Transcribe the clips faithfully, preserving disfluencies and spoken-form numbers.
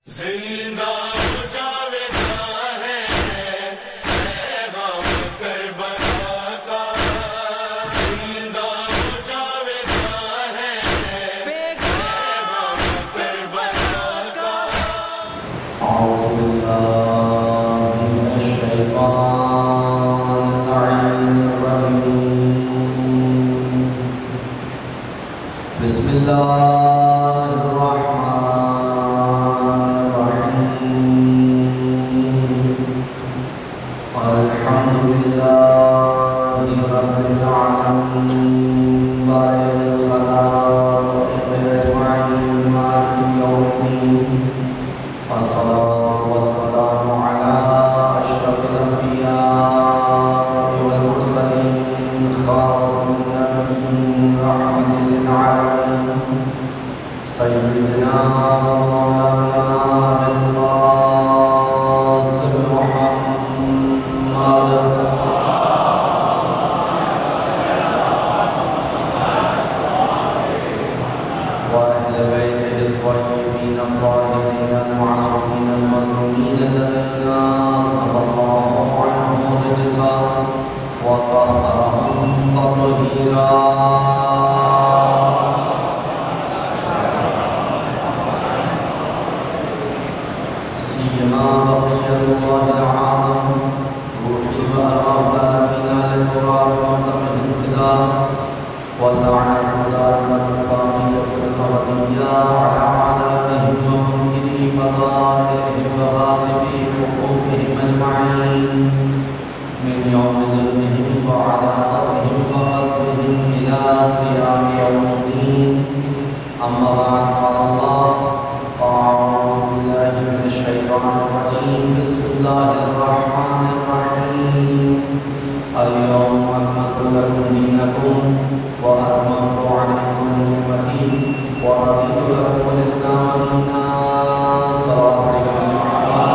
زندہ ہو جاویدہ ہے پیغام کربلا کا، زندہ ہو جاویدہ ہے پیغام کربلا کا۔ اعوذ باللہ من الشیطان اللعین الرجیم، بسم اللہ سيدنا مولانا بالقاسم محمد وأهل بيته الطيبين الطاهرين المعصومين المظلومين الذين أذهب الله عنهم الرجس وطهرهم تطهيرا. بقية الله العظم روحي وأرواح العالمين على التراب وقدمه امتداد، واللعنة دائمة باقية الأبدية على أعدائهم ومنكري فضائلهم وغاصبي حقوقهم أجمعين من يوم ظلمهم وعداوتهم وغزوهم إلى قيام يوم الدين. أما بعد، قال الله: أعوذ بالله من الشيطان الرجيم، بسم الله الرحمن الرحيم. اليوم أكملت لكم دينكم وأتممت عليكم نعمتي ورضيت لكم الإسلام دينا. صلى عليكم محمد.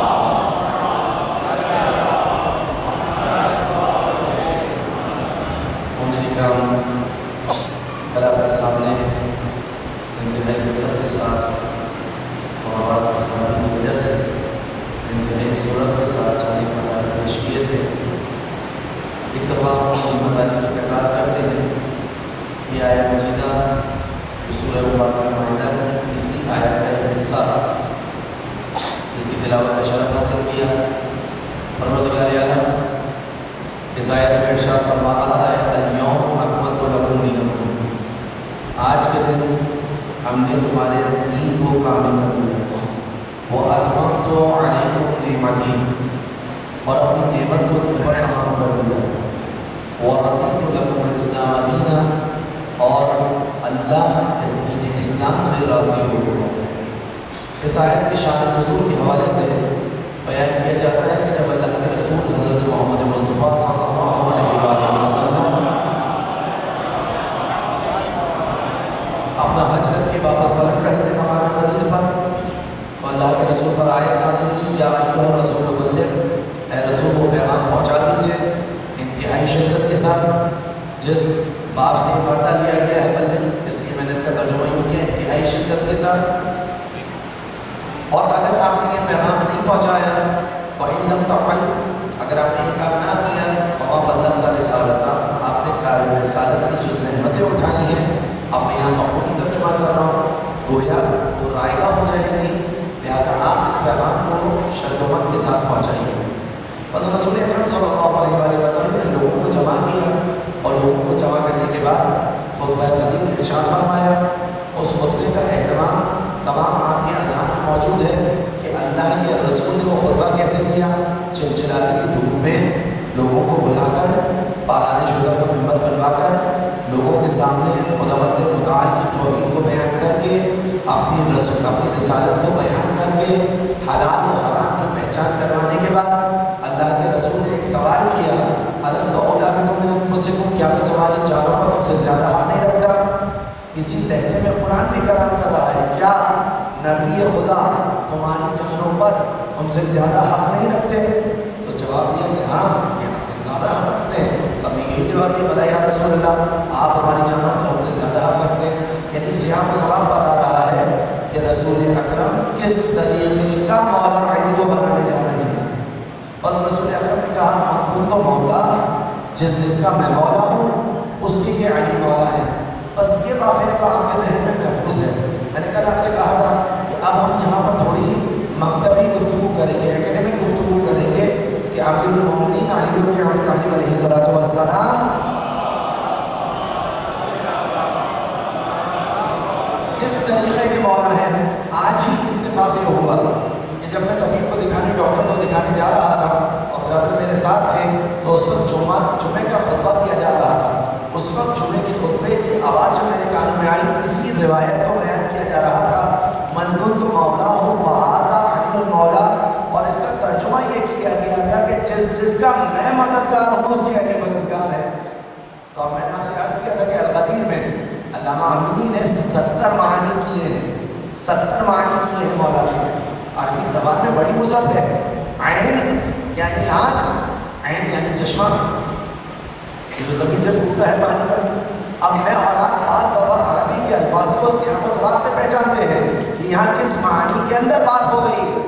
امین اکرام، کل آپ کے سامنے انتہائی دقت کے ساتھ اور آواز کی خرابی کی وجہ سے انتہائی صورت کے ساتھ چالیس مطالب پیش کیے تھے. ایک دفعہ اسی مطالب کی تکرار کرتے ہیں. یہ آیت مجیدہ جو سورہ مبارکہ مائدہ کی تیسری آیت کا ایک حصہ جس کی تلاوت کا شرف حاصل کیا. پروردگار عالم اس آیت میں ارشاد فرما رہا ہے: الیوم اکملت لکم دینکم، آج کے دن ہم نے تمہارے دین کو کامل کر دیا. وَأَتْمَمْتُ عَلَيْكُمْ نِعْمَتِي، اور اپنی نعمت کو تم پر تمام کر دیا. وَرَضِيتُ لَكُمُ الْإِسْلَامَ دِينًا، اور اللہ دین اسلام سے راضی ہو گیا. اس آیت کی شان نزول کے حوالے سے بیان کیا جاتا ہے کہ جب اللہ کے رسول حضرت محمد مصطفیٰ صلی اللہ علیہ وآلہ وسلم اپنا حج کر کے واپس پلٹ رہے تھے مقام مدینہ پر، تو اللہ کے رسول پر آیت نازل ہوئی: یا ایھا الرسول بلغ، اے رسول وہ پیغام پہنچا دیجیے. انتہائی شدت کے ساتھ جس باب سے مادہ لیا گیا ہے بلغ، اس لیے میں نے اس کا ترجمہ یوں کیا: انتہائی شدت کے ساتھ. اور اگر آپ نے یہ پیغام نہیں پہنچایا، وَإِن لَّمْ تَفْعَلْ، اگر آپ نے یہ کام نہ کیا، وَمَا بَلَّغْتَ رِسَالَتَهُ، آپ نے کار رسالت کی جو زحمتیں اٹھائی ہیں، اب میں یہاں مفہومی ترجمہ کر رہا ہوں، گویا وہ رائے گاہ ہو جائے گی. لہٰذا آپ اس پیغام کو شدت کے ساتھ پہنچائیے. بس رسول اکرم صلی اللہ علیہ وآلہ وسلم نے لوگوں کو جمع کیا، اور لوگوں کو جمع کرنے کے بعد خطبہ قدیم ارشاد فرمایا. اس خطبے کا اہتمام تمام آپ کے اذہان میں موجود ہے کہ اللہ کے رسول نے وہ خطبہ کیسے دیا. چلچلاتے کی دھوپ میں لوگوں کو بلا کر پالانے شوگر کا ممبر بنوا کر لوگوں کے سامنے خداوند متعال کی توحید کو بیان کر کے اپنی رسول اپنی رسالت کو بیان کر کے حلال و حرام کی پہچان کروانے کے بعد اللہ کے رسول نے ایک سوال کیا: الست اولیٰ بکم من انفسکم، کیا میں تمہاری جانوں پر تم سے زیادہ حق نہیں رکھتا؟ اسی لہجے میں قرآن بھی کلام کر رہا ہے: کیا نبی خدا تمہاری جانوں پر تم سے زیادہ حق نہیں رکھتے؟ تو جواب دیا کہ ہاں، یہ حق سے زیادہ حق رکھتے ہیں. سب نے یہی جواب دیا: بھلا یا رسول اللہ، آپ ہماری جانوں پر ہم سے زیادہ حق رکھتے ہیں. یعنی سیاق و سوال بتا رہا ہے کہ رسول اکرم किस तरीके का मौला अली को बनाने जा रहे हैं। बस रसूल अकरम ने कहा मत तो मौला जिस जिसका मैं मौला हूँ उसके ये अली मौला है। बस ये वाक़या तो आपके जहन में महफूज है। मैंने कल आपसे कहा था कि अब हम यहाँ पर थोड़ी मकतबी गुफ्तगू करेंगे, एकेडमिक गुफ्तगू करेंगे कि अमीरुल मोमिनीन अली इब्न अबी तालिब अलैहिस्सलातु वस्सलाम किस तरीक़े के मौला हैं। आज ही इत्तेफाक ये हुआ कि जब मैं तबीब को दिखाने, डॉक्टर को दिखाने जा रहा था और ब्रदर मेरे साथ थे, तो उस वक्त जुम्मा जुमे का खुतबा दिया जा रहा था। उस वक्त जुमे की खुतबे की आवाज़ जो मेरे कानों में आई, इसी रिवायत को बयान किया जा रहा था, मन कुन्तु मौला हो फ़हाज़ा अली मौला। और इसका तर्जुमा ये किया गया था कि जिस जिसका मैं मददगार हूँ उसकी अली मददगार है। तो अब मैंने आपसे अर्ज़ किया था कि अल-क़दीर में अल्लामा अमीनी ने सत्तर मानी किए हैं, सत्तर मानी किए हैं मौला के। अरबी ज़बान में बड़ी वुसअत है। ऐन यानी आँख, ऐन यानी चश्मा, जो ज़मीन से टूटता है पानी का। अब मैं और आप बात दफ़ा अरबी के अल्फाज को सियाक़ व सबाक़ से पहचानते हैं कि यहाँ किस मानी के अंदर बात हो रही है।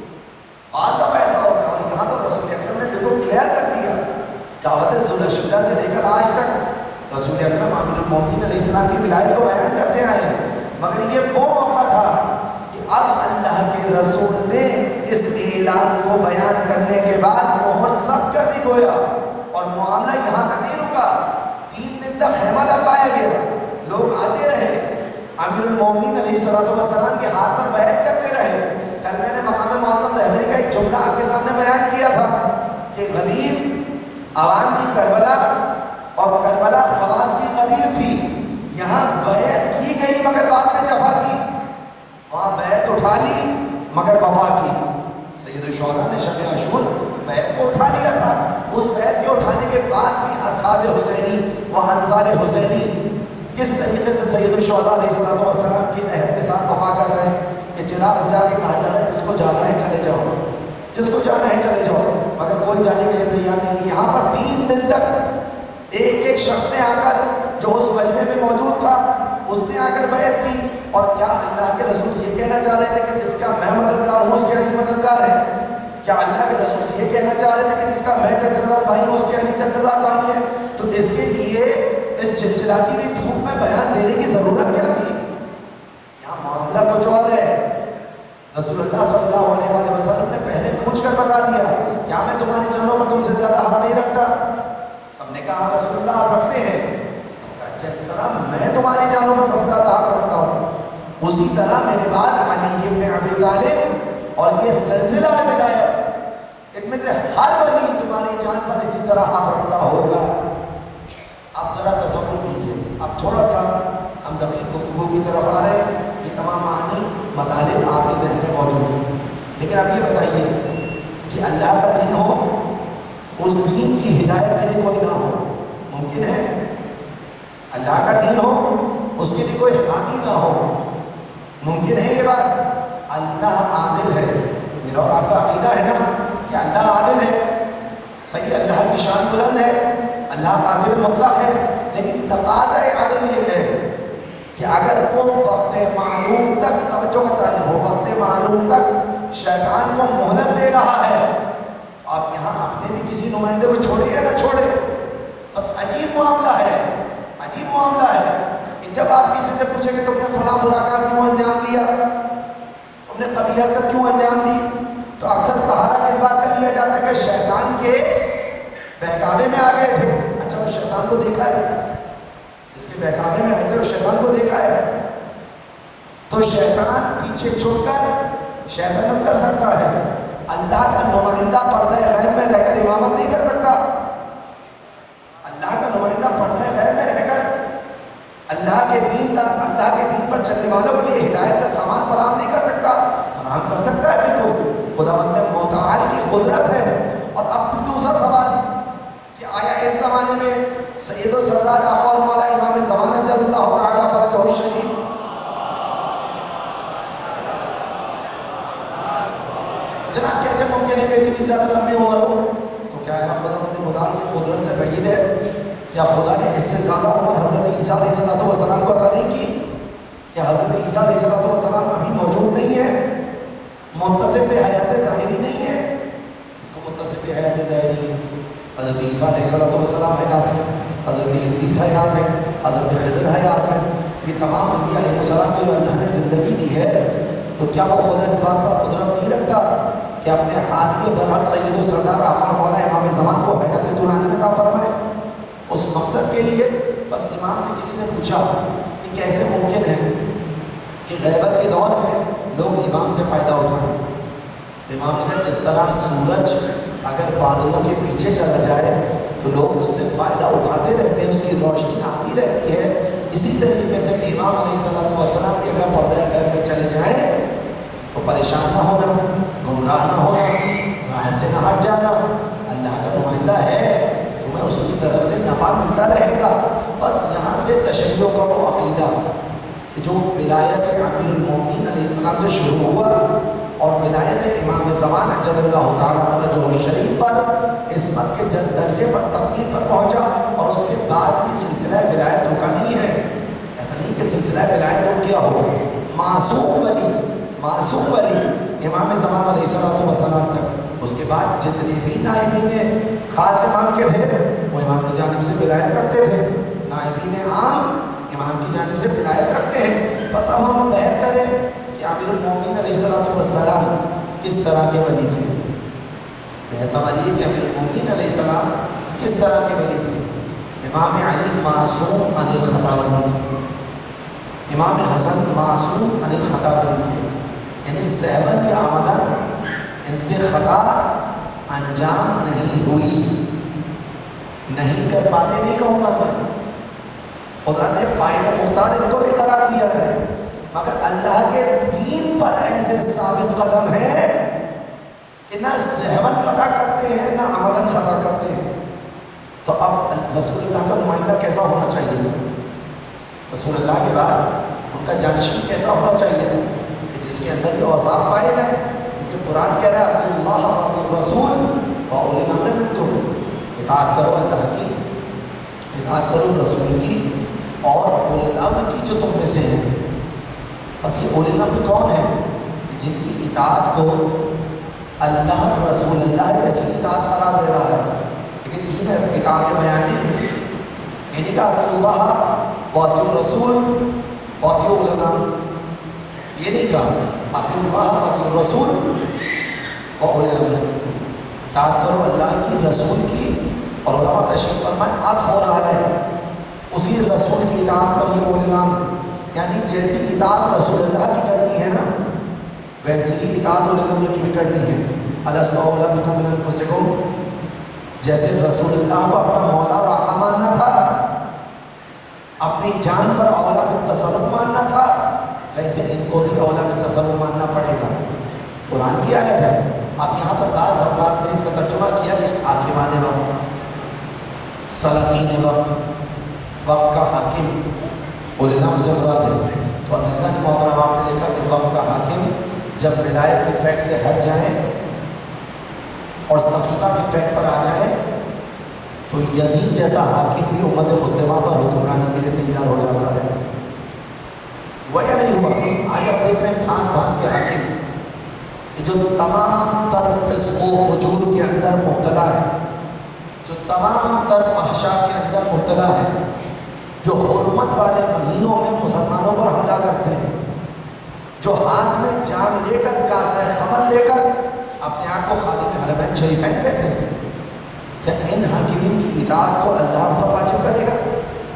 बात दफ़ा ऐसा होता है और यहाँ तो रसूल अकरम ने बिल्कुल क्लियर कर दिया। दावत ज़ुल-अशरा से लेकर आज तक रसूल अकरम अमीरुल मोमिनीन अलैहिस्सलाम की विलायत को बयान करते आए हैं। मगर ये वो मौका था कि अब अल्लाह के रसूल ने इस ऐलान को बयान करने के बाद मोहर सब कर दी गोया। और मामला यहाँ तक नहीं रुका, तीन दिन तक खेमा लगवाया गया, लोग आते रहे, अमीरुल मोमिनीन अलैहिस्सलातु वस्सलाम के हाथ पर बैत करते रहे। कल मैंने मकाम मुअज़्ज़म रहबरी का एक जुमला आपके सामने बयान किया था कि गदीर अवाम की करबला और करबला खवास की गदीर थी। यहाँ बैत की गई मगर बाद में जफा की, वहाँ बैत उठा ली मगर वफा की। सैयद शुहदा ने शब आशूर बैत को उठा लिया था। उस बैत के उठाने के बाद भी असहाब हुसैनी व अंसार हुसैनी किस तरीके से सैयद शुहदा अलैहिस्सलातु वस्सलाम के अहद के साथ वफा कर रहे हैं कि चिराग बुझा के कहा जा रहा है जिसको जाना है चले जाओ, जिसको जाना है चले जाओ, मगर कोई जाने के लिए तैयार नहीं। यहाँ पर तीन दिन तक एक एक शख्स ने आकर, जो उस मजमे में मौजूद था, उसने आकर बैत की। और क्या अल्लाह के रसूल ये कहना चाह रहे थे कि जिसका मैं मददगार हूँ उसके अली मददगार है? क्या अल्लाह के रसूल ये कहना चाह रहे थे कि जिसका मैं चचेदार भाई हूँ उसके अली चचेदार भाई है? तो इसके लिए इस चिलचिलाती हुई धूप में बयान देने की ज़रूरत क्या थी? यहाँ मामला कुछ और है। रसूलुल्लाह सल्लल्लाहु अलैहि वसल्लम ने पहले पूछ कर बता दिया, क्या मैं तुम्हारी जानों पर तुमसे ज़्यादा हक नहीं रखता? सबने कहा रसूलुल्लाह आप रखते हैं। उसका जिस तरह मैं तुम्हारी जानों पर सबसे ज़्यादा हक रखता हूँ, उसी तरह मेरे बाद अली इब्न अबी तालिब और ये सिलसिला विलायत, इनमें से हर वली तुम्हारी जान पर इसी तरह हक रखता होगा। आप ज़रा तसव्वुर कीजिए। अब थोड़ा सा हम दकीक गुफ्तगू की तरफ आ रहे हैं। ये तमाम मानी मतालिब आपके ज़हन में मौजूद हैं, लेकिन आप ये बताइए कि अल्लाह का दीन हो, उस दीन की हिदायत के लिए कोई ना हो, मुमकिन है? अल्लाह का दीन हो, उसके लिए कोई हादी ना हो, मुमकिन है ये बात? अल्लाह आदिल है। मेरा और आपका अकीदा है ना कि अल्लाह आदिल है, सही, अल्लाह की शान बुलंद है, अल्लाह कादिर मुतलक है। लेकिन तकाज़ा अदल ये है कि अगर वो वक्त मालूम तक तवज्जो का तालिब हो, वक्त मालूम तक शैतान को मोहलत दे रहा है, तो आप यहाँ अपने भी किसी नुमाइंदे को छोड़े या ना छोड़े, बस अजीब मामला है, अजीब मामला है कि जब आप किसी से पूछेंगे तुमने फलां बुरा काम क्यों अंजाम दिया, तुमने कभी हरकत क्यों अंजाम दी, तो अक्सर सहारा किस बात का लिया जाता है कि शैतान के बहकावे में आ गए थे। अच्छा, उस शैतान को देखा है, जिसके बहकावे में आए थे उस शैतान को देखा है, तो शैतान पीछे छुपकर शैतान कर सकता है। अल्लाह का नुमाइंदा पर्दा गैब में रहकर इमामत नहीं कर सकता। अल्लाह का नुमाइंदा पर्दा गैब में रहकर अल्लाह के दीन का, अल्लाह के दीन पर चलने वालों के लिए हिदायत का सामान फराहम नहीं कर सकता। फराहम कर सकता है बिल्कुल, खुदावंद मुतआल की कुदरत है। और अब दूसरा सवाल कि आया इस ज़माने में सैयद सरदार आका और मौला इमाम ज़माना जल्लल्लाहु तआला फरजहु शरीफ जनाब, कैसे मुमकिन है कि इतनी ज़्यादा लंबी उम्र हो? तो क्या है खुदावंद मुतआल की कुदरत से बईद है? क्या खुदा ने इससे ज़्यादा उम्र हज़रत ईसा अलैहिस्सलातु वस्सलाम को अता नहीं की? क्या हज़रत ईसा अलैहिस्सलातु वस्सलाम अभी मौजूद नहीं है? متصف حیات ظاہری نہیں ہے، متصف حیات ظاہری ہے۔ حضرت عیسیٰ علیہ السلام حیات ہے، حضرت ادریس حیات ہے، حضرت خضر حیات ہے، یہ تمام انبیاء علیہ السلام کو جو اللہ نے زندگی دی ہے، تو کیا وہ خدا اس بات پر قدرت نہیں رکھتا کہ اپنے ہادی برحق سید و سردار آخر مولا امام زمان کو حیات طولانی عطا فرمائے؟ اس مقصد کے لیے بس امام سے کسی نے پوچھا کہ کیسے ممکن ہے کہ غیبت کے دور میں لوگ امام سے فائدہ اٹھائیں؟ امام نے کہا جس طرح سورج اگر بادلوں کے پیچھے چلا جائے تو لوگ اس سے فائدہ اٹھاتے رہتے ہیں، اس کی روشنی آتی رہتی ہے، اسی طریقے سے امام علیہ السلام کے اگر پردہ غیب میں چلے جائیں تو پریشان نہ ہونا، گمراہ نہ ہونا، راہ سے نہ ہٹ جانا، اللہ کا نمائندہ ہے، تمہیں اس کی طرف سے نفع ملتا رہے گا۔ بس یہاں سے تشیع کا وہ عقیدہ جو ولایت امیر المومنین علیہ السلام سے شروع ہوا اور ولایت امام زمان اجل اللہ تعالیٰ فرجہ شریف پر عصمت کے درجے پر تکمیل پر پہنچا، اور اس کے بعد بھی سلسلہ ولایت رکا نہیں ہے۔ ایسا نہیں کہ سلسلہ ولایت رک گیا ہو، معصوم ولی معصوم ولی امام زمان علیہ السلام تک، اس کے بعد جتنے بھی نائبین خاص امام کے تھے وہ امام کی جانب سے ولایت رکھتے تھے، نائبین عام امام کی جانب سے ولایت رکھتے ہیں۔ بس اب ہم بحث کریں کہ امیر المومنین علیہ السلام کس طرح کے ولی تھے۔ بحث ہماری ہے کہ امیر المومنین علیہ السلام کس طرح کے ولی تھے۔ امام علی معصوم عن الخطا ولی تھے، امام حسن معصوم عن الخطا ولی تھے، یعنی صحبت یا آمدن ان سے خطا انجام نہیں ہوئی، نہیں کر پاتے نہیں کہوں گا میں، خدا نے فائدہ مختار ان کو بھی قرار دیا ہے، مگر اللہ کے دین پر ایسے ثابت قدم ہے کہ نہ صحبت خطا کرتے ہیں نہ عملاً خطا کرتے ہیں۔ تو اب رسول اللہ کا نمائندہ کیسا ہونا چاہیے؟ رسول اللہ کے بعد ان کا جانشین کیسا ہونا چاہیے کہ جس کے اندر یہ اوصاف پائے جائیں؟ کیونکہ قرآن کہہ رہا ہے اطیعوا اللہ واطیعوا الرسول واولی الامر منکم، اطاعت کرو اللہ کی، اطاعت کرو رسول کی اور اولی الامر کی جو تم میں سے ہیں۔ بس یہ اولی الامر کون ہے؟ جن کی اطاعت کو اللہ رسول اللہ جیسی اطاعت قرار دے رہا ہے، لیکن دین ہے اطاعت بیانی، یعنی کہ اطیعوا اللہ واطیعوا الرسول واطیعوا اولی الامر، یہ نہیں کہا اطیعوا اللہ واطیعوا الرسول واولی الامر، اطاعت کرو اللہ کی رسول کی، اور علماء تشریح فرمائے عطف ہو رہا ہے اسی رسول کی اطاعت پر یہ اولی الامر، یعنی جیسی اطاعت رسول اللہ کی کرنی ہے نا ویسی ہی اطاعت اولی الامر کی بھی کرنی ہے۔ الست اولی بکم من انفسکم، جیسے رسول اللہ کو اپنا مولا اور آقا ماننا تھا، اپنی جان پر اولا کا تصرف ماننا تھا، ویسے ان کو بھی اولا کا تصرف ماننا پڑے گا۔ قرآن کی آیت ہے۔ اب یہاں پر بعض افراد نے اس کا ترجمہ کیا کہ حاکمان وقت، سلاطین وقت، وقت کا حاکم اولی الامر سے مراد ہے۔ تو عزیزان محترم آپ نے دیکھا کہ وقت کا حاکم جب ولایت کے ٹریک سے ہٹ جائیں اور صحیفہ کے ٹریک پر آ جائیں تو یزید جیسا حاکم بھی امت مسلمہ پر حکمرانی کے لیے تیار ہو جاتا ہے۔ وہ یا نہیں ہوا؟ آج آپ دیکھ رہے ہیں پھان پھان کے حاکم جو تمام تر فسق و فجور کے اندر مبتلا ہے، جو تمام تر فحشا کے اندر مبتلا ہے، جو حرمت والے مہینوں میں مسلمانوں پر حملہ کرتے ہیں، جو ہاتھ میں جام لے کر کاسہ خمر لے کر اپنے آپ کو خادم حرمین شریفین کہتے ہیں، کیا ان حاکمین کی اطاعت کو اللہ پر واجب کرے گا؟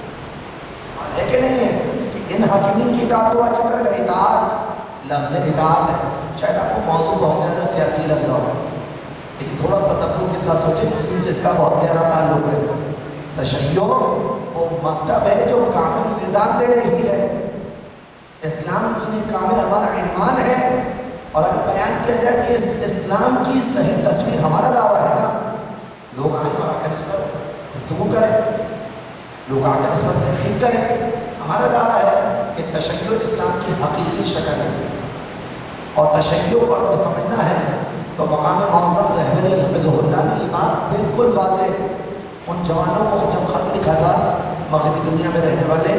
ہے کہ نہیں ہے کہ ان حاکمین کی اطاعت کو واجب کرے گا؟ اطاعت لفظ اطاعت ہے، شاید آپ کو موضوع بہت زیادہ سیاسی لگ رہا ہو، لیکن تھوڑا تدبر کے ساتھ سوچیں کہ ان سے اس کا بہت گہرا تعلق ہے۔ تشیع وہ مکتب ہے جو کامل نظام دے رہی ہے، اسلام دین کامل ہمارا ایمان ہے، اور اگر بیان کیا جائے کہ اس اسلام کی صحیح تصویر ہمارا دعویٰ ہے نا، لوگ آئیں اور آ کر اس پر گفتگو کریں، لوگ آ کر اس پر تحقیق کریں، ہمارا دعویٰ ہے کہ تشیع اسلام کی حقیقی شکل ہے، اور تشیع کو اگر سمجھنا ہے تو مقام معظم رہبری حفظہ اللہ نے یہ بات بالکل واضح ان جوانوں کو جب خط لکھا تھا مغربی دنیا میں رہنے والے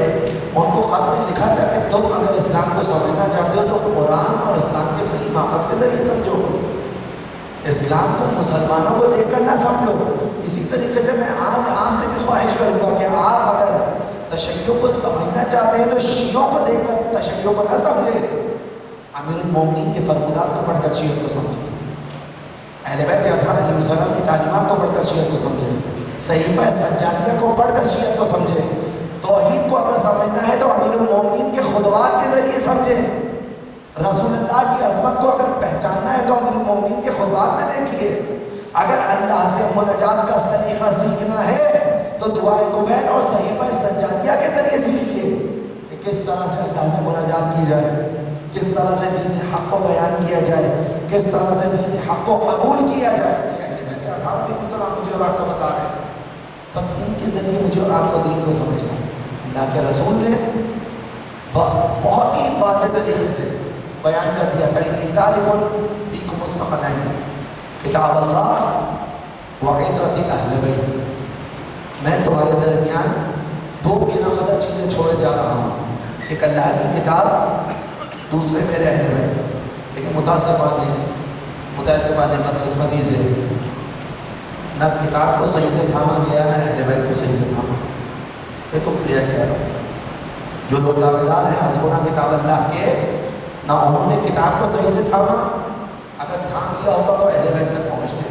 ان کو خط میں لکھا تھا کہ تم اگر اسلام کو سمجھنا چاہتے ہو تو قرآن اور اسلام کے صحیح ماخذ کے ذریعے سمجھو، اسلام کو مسلمانوں کو دیکھ کر نہ سمجھو۔ اسی طریقے سے میں آج آپ سے بھی خواہش کروں گا کہ آپ اگر تشیع کو سمجھنا چاہتے ہیں تو شیعوں کو دیکھ کر تشیع کو نہ سمجھیں، امیر المومنین کے فرمودات کو پڑھ کر شیعت کو سمجھیں، اہل بیت اطہار علیہ السلام کی تعلیمات کو پڑھ کر شیعت کو سمجھیں، صحیفہ سجادیہ کو پڑھ کر شیعت کو سمجھیں۔ توحید کو اگر سمجھنا ہے تو امیر المومنین کے خطبات کے ذریعے سمجھیں۔ رسول اللہ کی عظمت کو اگر پہچاننا ہے تو امیر المومنین کے خطبات میں دیکھیے۔ اگر اللہ سے مناجات کا سلیقہ سیکھنا ہے تو دعائے قبیل اور صحیفہ سجادیہ کے ذریعے سیکھیے کہ کس طرح سے اللہ سے مناجات کی جائے، کس طرح سے دین حق کو بیان کیا جائے، کس طرح سے دین حق کو قبول کیا جائے۔ اہل بیت اطہار علیہ السلام مجھے اور آپ کو بتا رہے ہیں، بس ان کے ذریعے مجھے اور آپ کو دین کو سمجھنا ہے۔ اللہ کے رسول نے بہت ہی واضح طریقے سے بیان کر دیا تھا، ان طالب فیکم الثقلین کتاب اللہ وعطرۃ اہل بیت، میں تمہارے درمیان دو بنا قدر چیزیں چھوڑے جا رہا ہوں، ایک اللہ کی کتاب، دوسرے میرے اہل بیت۔ لیکن متاسفانہ متاسفانہ بدقسمتی سے نہ کتاب کو صحیح سے تھاما گیا، نہ اہل بیت کو صحیح سے تھاما۔ دیکھو کلیئر کہہ رہا ہوں، جو لوگ دعوے دار ہیں حسبنا کتاب اللہ کے، نہ انہوں نے کتاب کو صحیح سے تھاما، اگر تھام لیا ہوتا تو اہل بیت تک پہنچتے،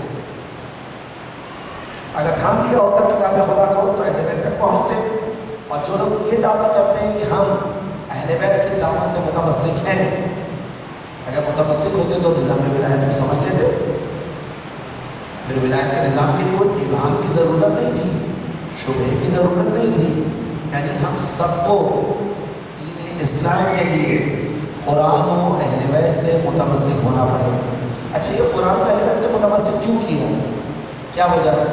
اگر تھام لیا ہوتا کتاب خدا کو تو اہل بیت تک پہنچتے۔ اور جو لوگ یہ دعویٰ کرتے ہیں کہ ہم اہل بیت کی دعوت سے متمسک ہیں، اگر متمسک ہوتے تو نظام ولایت کو سمجھ لیتے، پھر ولایت کے نظام کے لیے کوئی ابہام کی ضرورت نہیں تھی، شبہ کی ضرورت نہیں تھی۔ یعنی ہم سب کو دین اسلام کے لیے قرآن و اہل بیت سے متمسک ہونا پڑے گا۔ اچھا، یہ قرآن و اہل بیت سے متمسک کیوں کیا؟ کیا وجہ ہے؟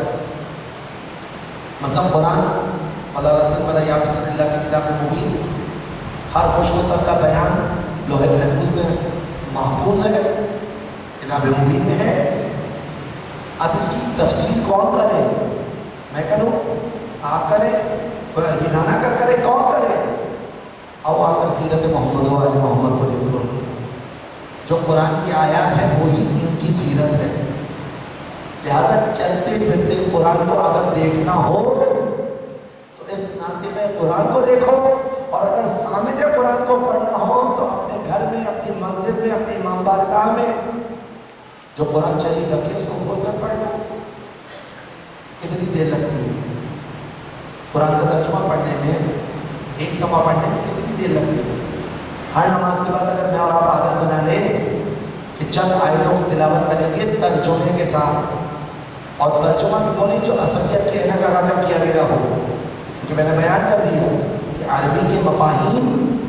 مثلا قرآن ولا یا بسم اللہ کی کتاب مبین، ہر خوش و تر کا بیان لوح محفوظ میں محفوظ ہے، کتاب مبین میں ہے۔ اب اس کی تفسیر کون کرے؟ میں کروں؟ آپ کریں؟ کوئی عربی دانا کر کرے؟ کون کرے؟ او آ کر سیرت محمد و آل محمد کو دیکھ لو، جو قرآن کی آیات ہیں وہی ان کی سیرت ہے۔ لہٰذا چلتے پھرتے قرآن کو اگر دیکھنا ہو تو اس ناطق قرآن کو دیکھو، اور اگر سامد قرآن کو پڑھنا ہو تو اپنے گھر میں، اپنی مسجد میں، اپنی امام بارگاہ میں جو قرآن چاہیے رکھے اس کو کھول کر پڑھ لو۔ کتنی دیر لگتی ہے قرآن کا ترجمہ پڑھنے میں؟ ایک صفحہ پڑھنے میں کتنی دیر لگتی ہے؟ ہر نماز کے بعد اگر میں اور آپ عادت بنا لیں کہ چند آیتوں کی تلاوت کریں گے ترجمے کے ساتھ، اور ترجمہ بھی بولیں جو عصبیت کے اینک لگا کر کیا گیا ہو، کیونکہ میں نے بیان کر دیا کہ عربی کے مفاہیم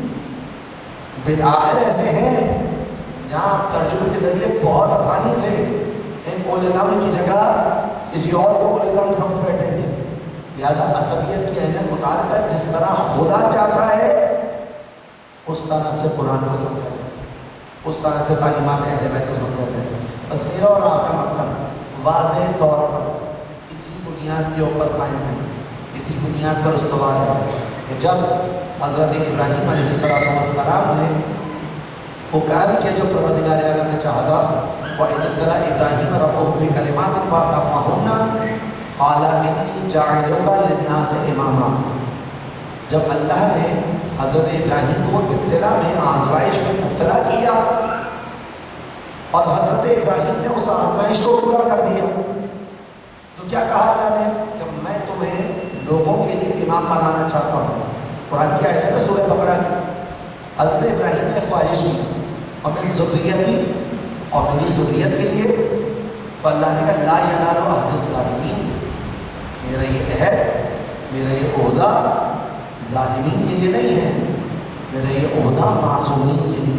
بالآخر ایسے ہیں جہاں آپ ترجمے کے ذریعے بہت آسانی سے ان اول الامر کی جگہ کسی اور کو اول الامر سمجھ بیٹھیں گے۔ لہٰذا عصبیت کی اینک اتار کر جس طرح خدا چاہتا ہے اس طرح سے قرآن کو سمجھا جائے، اس طرح سے تعلیمات اہل بیت کو سمجھا جائے۔ بس میرا اور آپ کا مطلب واضح طور پر اسی بنیاد کے اوپر قائم ہے، اسی بنیاد پر استوار ہے کہ جب حضرت ابراہیم علیہ السلام نے وہ کام کیا جو پروردگار عالم نے چاہا تھا، وَإِذِ ابْتَلَىٰ إِبْرَاهِيمَ رَبُّهُ بِكَلِمَاتٍ فَأَتَمَّهُنَّ قَالَ إِنِّي جَاعِلُكَ لِلنَّاسِ إِمَامًا، جب اللہ نے حضرت ابراہیم کو ابتلا میں، آزمائش میں مبتلا کیا اور حضرت ابراہیم نے اس آزمائش کو پورا کر دیا تو کیا کہا اللہ نے کہ میں تمہیں لوگوں کے لیے امام بنانا چاہتا ہوں۔ قرآن کی آیت ہے سورہ بقرہ کی۔ حضرت ابراہیم نے خواہش کی اور میری ذریتی اور میری ذریت کے لیے، تو اللہ نے کہا لا ینال عہد الظالمین، میرا یہ عہد، میرا یہ عہدہ ظالمین کے لیے نہیں ہے، میرا یہ عہدہ معصومین کے لیے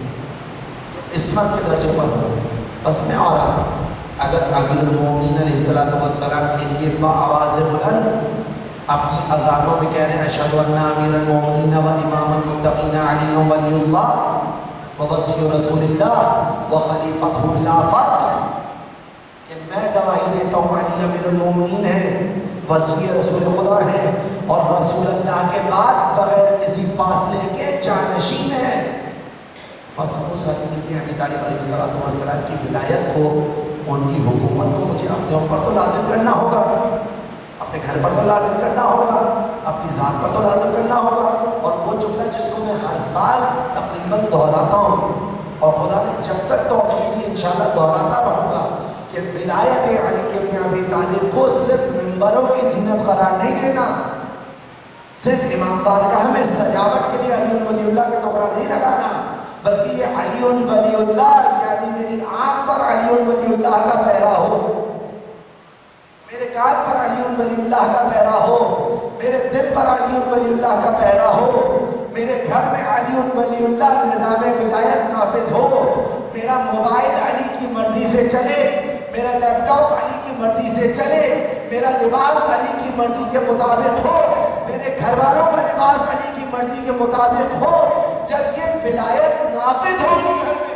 عصمت کے درجے پر ہو۔ بس میں اور آپ اگر امیر المومنین علیہ السلام کے لیے بآواز بلند اپنی اذانوں میں کہہ رہے ہیں اشہد ان امیر المومنین و امام المتقین علی ولی اللہ و وصی رسول اللہ و خلیفۃ اللہ، فاضل کہ میں گواہی دیتا ہوں علی امیر المومنین ہے وصی رسول خدا ہیں اور رسول اللہ کے بعد بغیر کسی فاصلے کے جانشین ہیں. بس ابو علی بن ابی طالب علیہ السلام کی ولایت کو، ان کی حکومت کو مجھے اپنے اوپر تو لازم کرنا ہوگا، اپنے گھر پر تو لازم کرنا ہوگا، اپنی ذات پر تو لازم کرنا ہوگا. اور وہ جملہ جس کو میں ہر سال تقریباً دہراتا ہوں اور خدا نے جب تک توفیق دی انشاءاللہ دہراتا رہوں گا کہ ولایت علی بن ابی طالب کو صرف ممبروں کی زینت قرار نہیں دینا، صرف امام بارگاہ میں سجاوٹ کے لیے علی ولی اللہ کا ٹکرا نہیں لگانا، بلکہ یہ علی ولی اللہ یعنی میری آنکھ پر علی ولی اللہ کا پہرا ہو، میرے کان پر علی ولی اللہ کا پہرا ہو، میرے دل پر علی ولی اللہ کا پہرا ہو، میرے گھر میں علی ولی اللہ نظام ولایت نافذ ہو، میرا موبائل علی کی مرضی سے چلے، میرا لیپ ٹاپ علی کی مرضی سے چلے، میرا لباس علی کی مرضی کے مطابق ہو، میرے گھر والوں کا لباس علی کی مرضی کے مطابق ہو. جب یہ ولایت نافذ ہوگی گھر میں،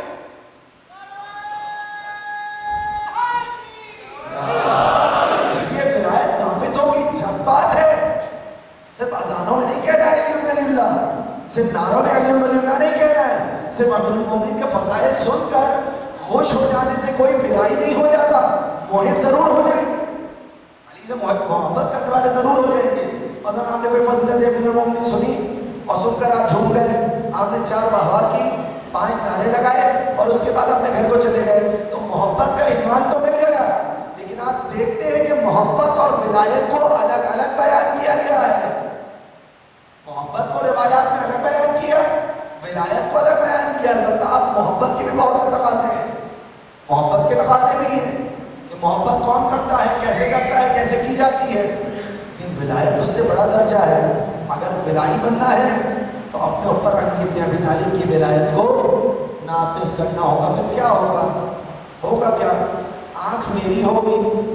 جب یہ ولایت نافذ ہوگی، جب بات ہے صرف اذانوں میں نہیں کہنا ہے علی ولی اللہ، صرف نعروں میں علی ولی اللہ نہیں کہنا ہے، صرف امیر المومنین کے فضائل سن کر خوش ہو جانے سے کوئی ولائی نہیں ہو جاتا. محب ضرور ہو جائیں گے، علی سے محبت کرنے والے ضرور ہو جائیں گے. مثلا آپ نے کوئی فضیلت امیر المومنین سنی اور سن کر آپ جھوم گئے، آپ نے چار واہ واہ کی، پانچ نعرے لگائے اور اس کے بعد اپنے گھر کو چلے گئے، تو محبت کا ایمان تو مل گیا. لیکن آپ دیکھتے ہیں کہ محبت اور ولایت کو الگ الگ بیان کیا گیا ہے. محبت کو روایات میں الگ بیان کیا، ولایت کو الگ بیان کیا. البتہ آپ محبت کے بھی بہت سے تقاضے ہیں، محبت کے تقاضے بھی ہیں کہ محبت کون کرتا ہے، کیسے کرتا ہے، کیسے کی جاتی ہے. لیکن ولایت اس سے بڑا درجہ ہے. اگر ولائی بننا ہے تو اپنے اوپر علی بن ابی طالب کی ولایت کو نافذ کرنا ہوگا. پھر کیا ہوگا؟ ہوگا کیا؟ آنکھ میری ہوگی،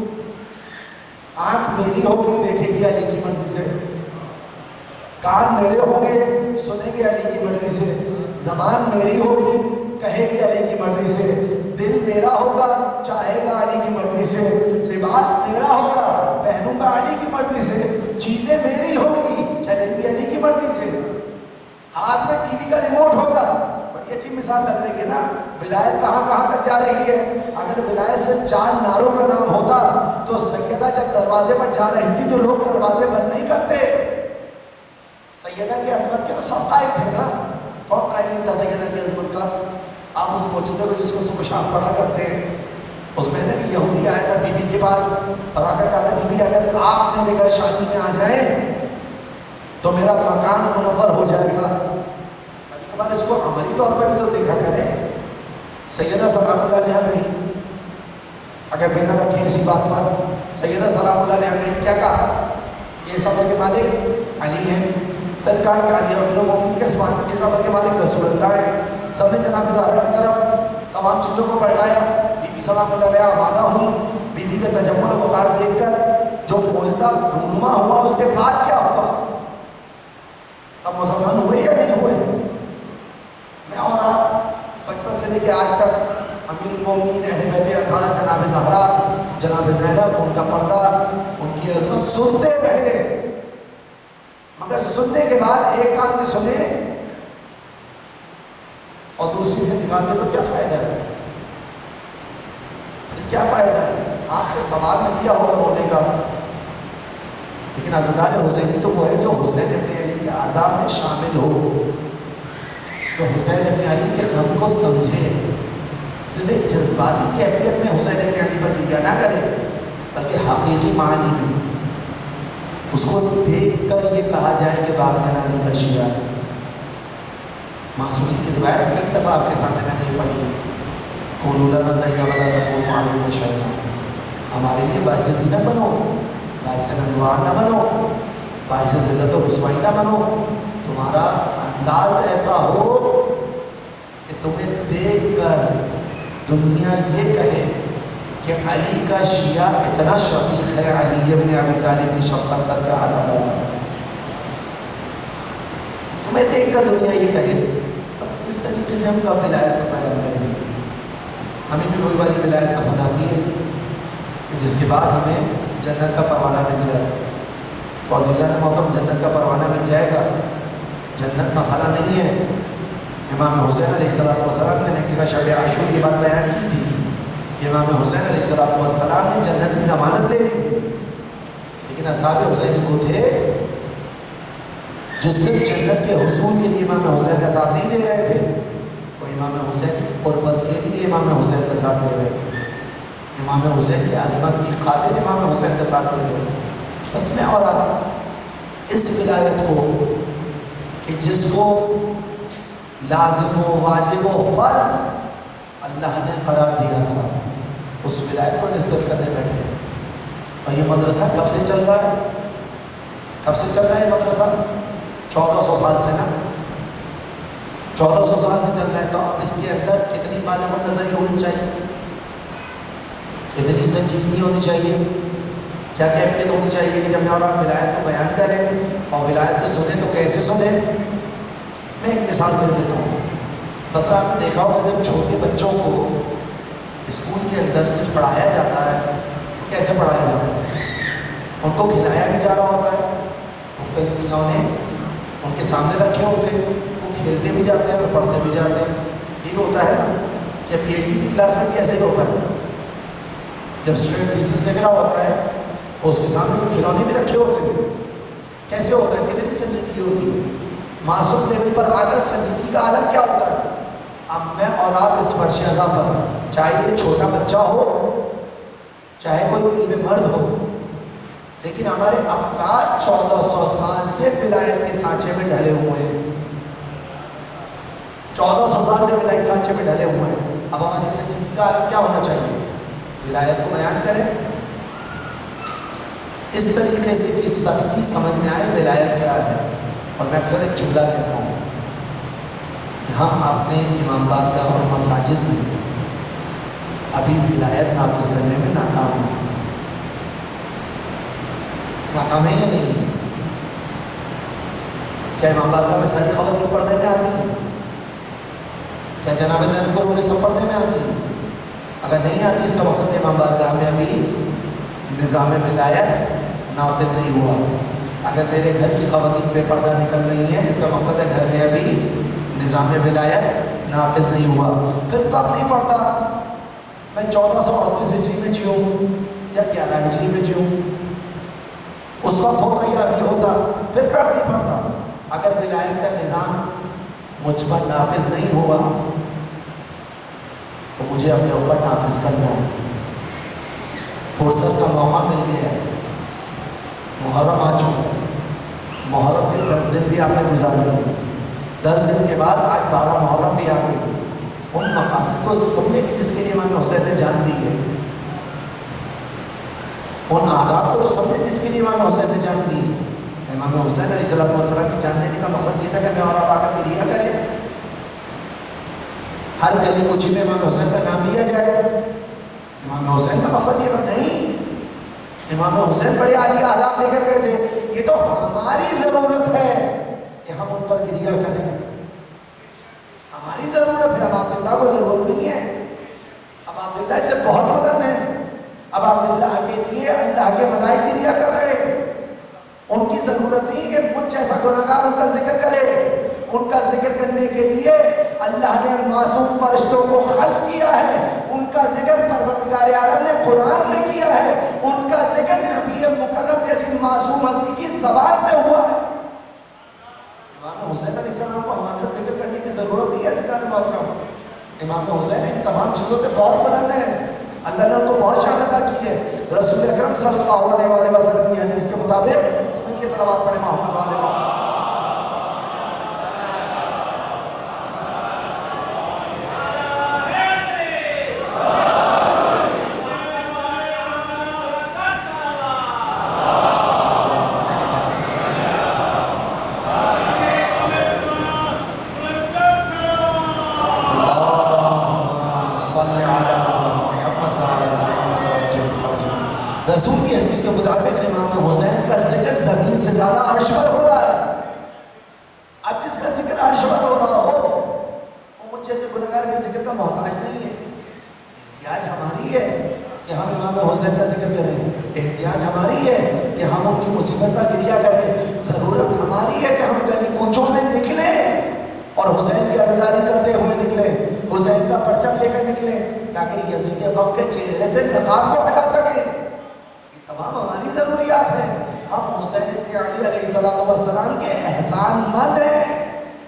آنکھ میری ہوگی دیکھے گی علی کی مرضی سے، کان میرے ہوں گے سنیں گے علی کی مرضی سے، زبان میری ہوگی کہے گی علی کی مرضی سے، دل میرا ہوگا چاہے گا علی کی مرضی سے، لباس میرا ہوگا پہنوں گا علی کی مرضی سے، چیزیں میری ہوگی چلیں گی علی کی مرضی سے، ہاتھ میں ٹی وی کا ریموٹ ہوگا. بڑی اچھی مثال لگ رہی ہے نا. ولایت کہاں کہاں تک جا رہی ہے. اگر ولایت سے چار ناروں کا نام ہوتا تو سیدہ جب دروازے پر جا رہی تھی تو لوگ دروازے بند نہیں کرتے. سیدہ کی عظمت کے تو سب قائل تھے نا. کون قائل نہیں تھا سیدہ کی عظمت کا؟ آپ اس موجودہ کو جس کو صبح شام پڑھا کرتے ہیں اس میں نے یہودی آیا تھا بی بی کے پاس اور آ کر کہا بی بی اگر آپ میرے گھر شادی میں آ جائیں تو میرا مکان منور ہو جائے گا. کبھی کبھار اس کو عملی طور پر بھی تو دیکھا کریں. سیدہ سلام اللہ علیہ نہیں، اگر بنا رکھیں اسی بات پر، سیدہ سلام اللہ علیہ نے کیا کہا؟ یہ سفر کے مالک علی ہیں. پھر کہا کہ علی امیر المومنین کے سفر کے مالک رسول اللہ ہیں. سب نے جناب زہرا کی طرف تمام چیزوں کو پلٹایا. بی بی سلام اللہ علیہ آبادہ ہوئی. بی بی کے تجمل و وقار دیکھ کر جو معجزہ رونما ہوا اس کے بعد کیا ہوا؟ سب مسلمان ہوئے یا نہیں ہوئے؟ میں اور آپ بچپن سے لے کے آج تک امیر المومنین اہل بیت اطہار جناب زہرا جناب زینب ان کا پردہ ان کی عظمت سنتے رہے، مگر سننے کے بعد ایک کان سے سنے اور دوسری سے نکال دے تو کیا فائدہ ہے؟ کیا فائدہ ہے؟ آپ کو ثواب مل گیا ہوگا رونے کا، لیکن عزادار حسینی تو وہ ہے جو حسین ابن علی کے عذاب میں شامل ہو، تو حسین ابن علی کے غم کو سمجھے، صرف ایک جذباتی کیفیت میں حسین ابن علی پر دیا نہ کرے بلکہ حقیقی معنی میں اس کو دیکھ کر یہ کہا جائے کہ باقی علی کا شیعہ ہے. معصومی کی روایت کئی دفعہ آپ کے سامنے میں نے یہ پڑھی ہے، قولوا لنا زینا ولا تقولوا علینا شیئا، ہمارے لیے باعث زینت بنو، باعث انوار نہ بنو، باعث ذلت و رسوائی نہ بنو. تمہارا انداز ایسا ہو کہ تمہیں دیکھ کر دنیا یہ کہے کہ علی کا شیعہ اتنا شفیق ہے، علی ابن ابی طالب کی شفقت کر کے عالم ہوگا. تمہیں دیکھ کر دنیا یہ کہے. بس اس طریقے سے ہم کب ولایت کو بیان کریں گے؟ ہمیں بھی وہی والی ولایت پسند آتی ہے کہ جس کے بعد ہمیں جنت کا پروانہ مل جائے. تو عزیزان محترم جنت کا پروانہ مل جائے گا. جنت مسئلہ نہیں ہے. امام حسین علیہ السلام نے ایک جگہ شب عاشور کی بات بیان کی تھی. امام حسین علیہ السلام نے جنت کی ضمانت لے لی تھی، لیکن اصحاب حسین وہ تھے جو صرف جنت کے حصول کے لیے امام حسین کا ساتھ نہیں دے رہے تھے، وہ امام حسین کی قربت کے لیے امام حسین کا ساتھ دے رہے تھے. امام حسین کی عظمت کی خاطر امام حسین کا ساتھ دے رہے تھے. بس میں اور آپ اس ولایت کو کہ جس کو لازم و واجب و فرض اللہ نے قرار دیا تھا، اس ولایت کو ڈسکس کرنے بیٹھے. اور یہ مدرسہ کب سے چل رہا ہے؟ کب سے چل رہا ہے یہ مدرسہ؟ چودہ سو سال سے نا، چودہ سو سال سے چل رہا ہے. تو اب اس کے اندر کتنی بالغ نظری ہونی چاہیے، کتنی سنجیدگی ہونی چاہیے، کیا کیفیت ہونی چاہیے کہ جب میں اور آپ ولایت کو بیان کریں اور ولایت کو سنیں تو کیسے سنیں. میں ایک مثال دے دیتا ہوں. بس آپ نے دیکھا ہوگا جب چھوٹے بچوں کو اسکول کے اندر کچھ پڑھایا جاتا ہے تو کیسے پڑھایا جاتا ہے؟ ان کو کھلایا بھی جا رہا ہوتا ہے، مختلف کھلونے ان کے سامنے رکھے ہوتے ہیں، وہ کھیلتے بھی جاتے ہیں اور پڑھتے بھی جاتے ہیں. یہ ہوتا ہے نا کہ پی ایچ ڈی کی کلاس میں بھی ایسے ہی ہوتا ہے. جب اسٹوڈنٹ تھیسس لکھ رہا ہوتا ہے تو اس کے سامنے وہ کھلونے بھی رکھے ہوتے ہیں. کیسے ہوتا ہے؟ کتنی سنجیدگی ہوتی ہے. معصوم لیول پر آ کر سنجیدگی کا عالم کیا ہوتا ہے؟ اب میں اور آپ اس فرش اعضا پر، چاہے یہ چھوٹا بچہ ہو چاہے کوئی پیر مرد ہو، لیکن ہمارے افکار چودہ سو سال سے ولایت کے سانچے میں ڈھلے ہوئے ہیں. چودہ سو سال سے ولایت سانچے میں ڈھلے ہوئے ہیں. اب ہماری سنجیدگی کا عالم کیا ہونا چاہیے؟ ولایت کو بیان کریں اس طریقے سے کہ سب کی سمجھ میں آئے ولایت کیا ہے. اور میں اکثر ایک جملہ کہتا ہوں، ہم اپنے امام بارگاہ اور مساجد میں ابھی ولایت نافذ کرنے میں ناکام ہیں. ناکام ہے یا نہیں؟ کیا امام بارگاہ میں ساری خواتین پردے میں آتی ہیں؟ کیا جناب زینب کو سب پردے میں آتی ہیں؟ اگر نہیں آتی اس کا مقصد امام بارگاہ میں ابھی نظام ولایت نافذ نہیں ہوا. اگر میرے گھر کی خواتین بے پردہ نکل رہی ہیں اس کا مقصد ہے گھر میں ابھی نظام ولایت نافذ نہیں ہوا. پھر فرق نہیں پڑتا میں چودہ سو اڑتیس ہجری میں جیوں یا گیارہ ہجری میں جیوں، اس وقت ہوتا یا ابھی ہوتا، پھر فرق نہیں پڑتا. اگر ولایت کا نظام مجھ پر نافذ نہیں ہوا تو مجھے اپنے اوپر نافذ کرنا ہے. فرصت کا موقع مل گیا ہے، محرم آ چکا ہے. محرم کے دس دن بھی آپ نے گزار لیے، دس دن کے بعد آج بارہ محرم بھی آ گئی. ان مقاصد کو سمجھے کہ جس کے لیے امام حسین نے جان دی ہے، ان آداب کو تو سمجھے جس کے لیے امام حسین نے جان دی. امام حسین علیہ السلام کی جان دینے کا مقصد یہ تھا کہ میں اور آپ آ کر کے لیا کریں، ہر گلی کوچی میں امام حسین کا نام لیا جائے. امام حسین کا مقصد یہ نہیں. امام حسین بڑے عالی آداب لے کر گئے تھے. یہ تو ہماری ضرورت ہے کہ ہم ان پر گریا کریں، ہماری ضرورت ہے. اب عبداللہ کو ضرورت نہیں ہے، اب عبداللہ اس سے بہت بلند ہے. اب عبداللہ کے لیے اللہ کے ملائکے گریا کر رہے ہیں. ان کی ضرورت نہیں کہ مجھ جیسا گناہگار ان کا ذکر کرے. ان کا ذکر کرنے کے لیے اللہ نے معصوم فرشتوں کو خلق کیا ہے. ان کا ذکر پروردگار عالم نے قرآن میں کیا ہے. ان کا ذکر نبی مکرم جیسی معصوم ہستی کی زبان سے ہوا ہے. امام حسین علیہ السلام کو ہمارا ذکر کرنے کی ضرورت نہیں ہے. عزیزان محترم، امام حسین ان تمام چیزوں سے بہت بلند ہیں. اللہ نے ان کو بہت شان عطا کی ہے. رسول اکرم صلی اللہ علیہ وآلہ وسلم کی حدیث کے مطابق سب کے صلوات پڑھیں محمد والے محمد. رسول کی حدیث کے مطابق امام حسین کا ذکر زمین سے زیادہ عرش پر ہو رہا ہے. اب جس کا ذکر عرش پر ہو رہا ہو وہ مجھ جیسے گنہگار کے ذکر کا محتاج نہیں ہے. احتیاج ہماری ہے کہ ہم امام حسین کا ذکر کریں. احتیاج ہماری ہے کہ ہم ان کی مصیبت کا گریہ کریں، ضرورت ہماری ہے کہ ہم گلی کوچوں میں نکلیں اور حسین کی عزاداری کرتے ہوئے نکلیں، حسین کا پرچم لے کر نکلیں تاکہ یزید وقت کے چہرے سے نقاب کو ہٹا سکیں۔ یہ تمام ہماری ضروریات ہیں۔ ہم حسین ابن علی علیہ السلام کے احسان مند ہیں،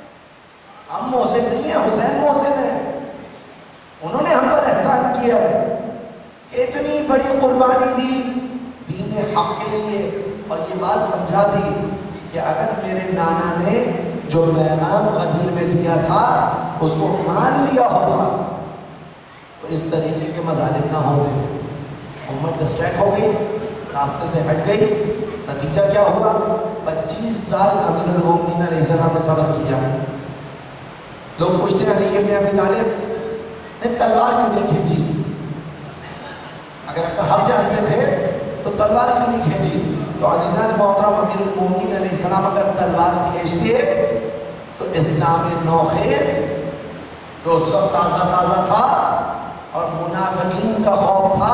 ہم محسن نہیں ہیں، حسین محسن ہیں۔ انہوں نے ہم پر احسان کیا ہے کہ اتنی بڑی قربانی دی دین حق کے لیے، اور یہ بات سمجھا دی کہ اگر میرے نانا نے جو پیغام غدیر میں دیا تھا اس کو مان لیا ہوتا تو اس طریقے کے مظالم نہ ہوتے۔ امت ڈسٹریکٹ ہو گئی، راستے سے ہٹ گئی، نتیجہ کیا ہوا؟ پچیس سال امیر المومنین علیہ السلام نے صبر کیا۔ لوگ پوچھتے ہیں علی ابن ابی طالب نے تلوار کیوں نہیں کھینچی؟ اگر اپنا حق جانتے تھے تو تلوار کیوں نہیں کھینچی؟ تو عزیزان محترم، امیر المومنین علیہ السلام اگر تلوار کھینچتے تو اسلام نوخیز جو اس وقت تازہ تازہ تھا اور منافقین کا خوف تھا،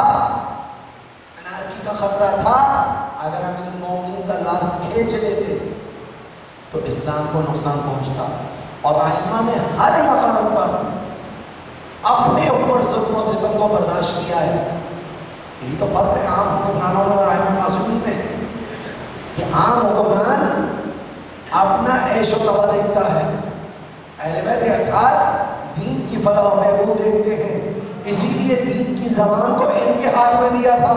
انارکی کا خطرہ تھا، اگر امیر المومنین تلوار کھینچ لیتے تو اسلام کو نقصان پہنچتا۔ اور ائمہ نے ہر مقام پر اپنے اوپر ظلم و ستم کو برداشت کیا ہے۔ یہی تو فرق ہے عام حکمرانوں میں اور ائمہ معصومین میں کہ عام حکمران اپنا عیش و طبع دیکھتا ہے، اہل بیت اطہار دین کی فلاح و بہبود دیکھتے ہیں، اسی لیے دین کی زبان کو ان کے ہاتھ میں دیا تھا،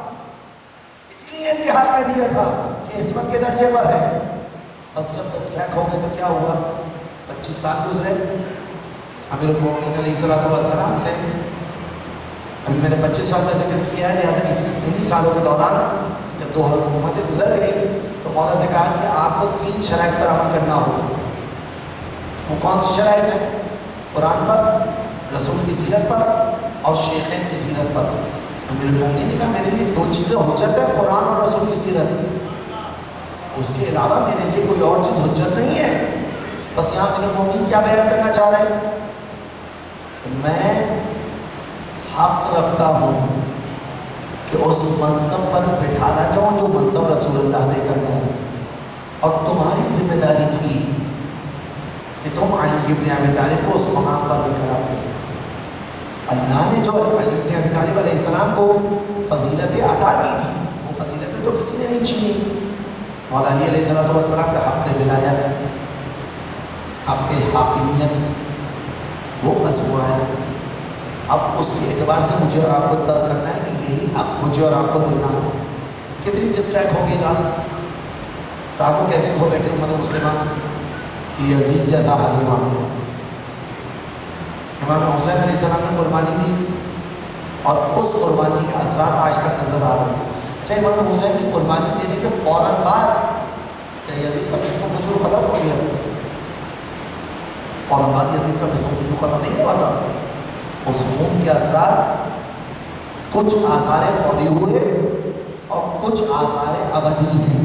اسی لیے ان کے ہاتھ میں دیا تھا کہ عصمت کے درجے پر ہے۔ بس جب ڈسٹریکٹ ہو گئے تو کیا ہوا؟ پچیس سال گزرے امیر المومنین علیہ السلام سے۔ ابھی میں نے پچیس سال کا ذکر کیا ہے، لہٰذا اسی تین سالوں کے دوران جب دو حکومتیں گزر گئی تو مولا سے کہا کہ آپ کو تین شرائط پر عمل کرنا ہوگا۔ وہ کون سی شرائط ہیں؟ قرآن پر، رسول کی سیرت پر اور شیخین کی سیرت پر۔ امیر المومنین نے کہا میرے لیے دو چیزیں حجت ہے، قرآن اور رسول کی سیرت، اس کے علاوہ میرے لیے کوئی اور چیز حجت نہیں ہے۔ بس یہاں امیر المومنین کیا بیان کرنا چاہ رہے ہیں کہ میں حق رکھتا ہوں کہ اس منصب پر بٹھانا جاؤں جو منصب رسول اللہ دے کر گئے، اور تمہاری ذمہ داری تھی کہ تم علی ابن ابی طالب کو اس مقام پر لے کر آتے۔ اللہ نے جو علی ابن ابی طالب علیہ السلام کو فضیلتیں عطا کی تھی وہ فضیلتیں تو کسی نے نہیں چھینی۔ مولا علی علیہ السلام کا حق ولایت، حق حاکمیت وہ مصنوع ہے۔ اب اس کے اعتبار سے مجھے اور آپ کو طے کرنا ہے کہ یہی حق مجھے اور آپ کو دینا ہے۔ کتنی ڈسٹریکٹ ہو گئی رات راتوں کیسے کھو بیٹھے امت مسلمہ؟ یزید جیسا حال امام ہے۔ امام حسین علیہ السلام نے قربانی دی اور اس قربانی کے اثرات آج تک نظر آ رہے ہیں۔ اچھا، امام حسین کی قربانی دینے کے فوراً بعد کیا یزید کا فسق و فجور ختم ہو گیا؟ فوراً بعد یزید کا فسق و فجور ختم نہیں ہوا تھا۔ اس خون کے اثرات کچھ آثار فوری ہوئے اور کچھ آثار ابدی ہیں۔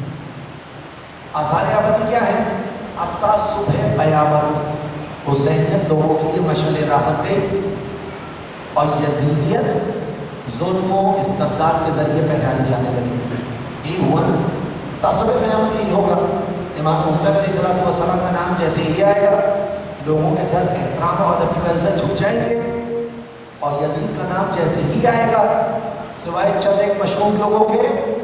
آثار ابدی کیا ہے؟ اب کا صبح قیامت حسینیت لوگوں کے لیے مشعل راحت گئی اور یزیدیت ظلم و استبداد کے ذریعے پہچانی جانے لگی۔ یہ ہوا نا، تا صبح قیامت یہی ہوگا۔ امام حسین علیہ السلام کا نام جیسے ہی آئے گا لوگوں کے ساتھ احترام و ادب کی وجہ سے جھک جائیں گے، اور یزید کا نام جیسے ہی آئے گا سوائے چند ایک مشکوک لوگوں کے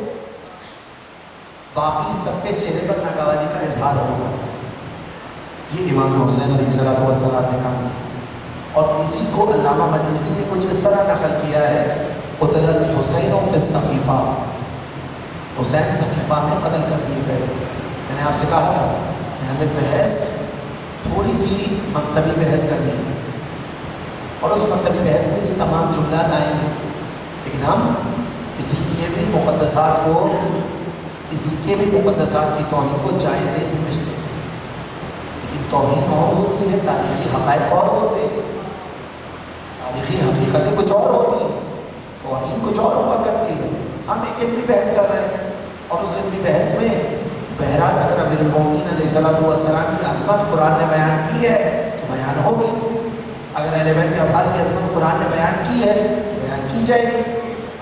باقی سب کے چہرے پر ناگواری کا اظہار ہوگا۔ یہ امام حسین علیہ السلام نے کام کیا، اور اسی کو علامہ مجلسی نے کچھ اس طرح نقل کیا ہے، قتل الحسین فی السقیفہ، حسین سقیفہ میں قتل کر دیے گئے تھے۔ میں نے آپ سے کہا تھا کہ ہمیں بحث تھوڑی سی مکتبی بحث کرنی ہے، اور اس مکتبی بحث میں یہ تمام جملات آئیں گے، لیکن ہم کسی کے بھی مقدسات کو، کسی کے بھی مقدسات کی توہین کو جائز نہیں سمجھتے، لیکن توہین اور ہوتی ہے، تاریخی حقائق اور ہوتے ہیں، تاریخی حقیقتیں کچھ اور ہوتی ہیں، توہین کچھ اور ہوا کرتی ہے۔ ہم ایک علمی بحث کر رہے ہیں، اور اس علمی بحث میں بہرحال اگر امیر المومنین علیہ السلام کی عظمت قرآن نے بیان کی ہے تو بیان ہوگی، اگر اہل بیت اطہار کی عظمت قرآن نے بیان کی ہے بیان کی جائے گی،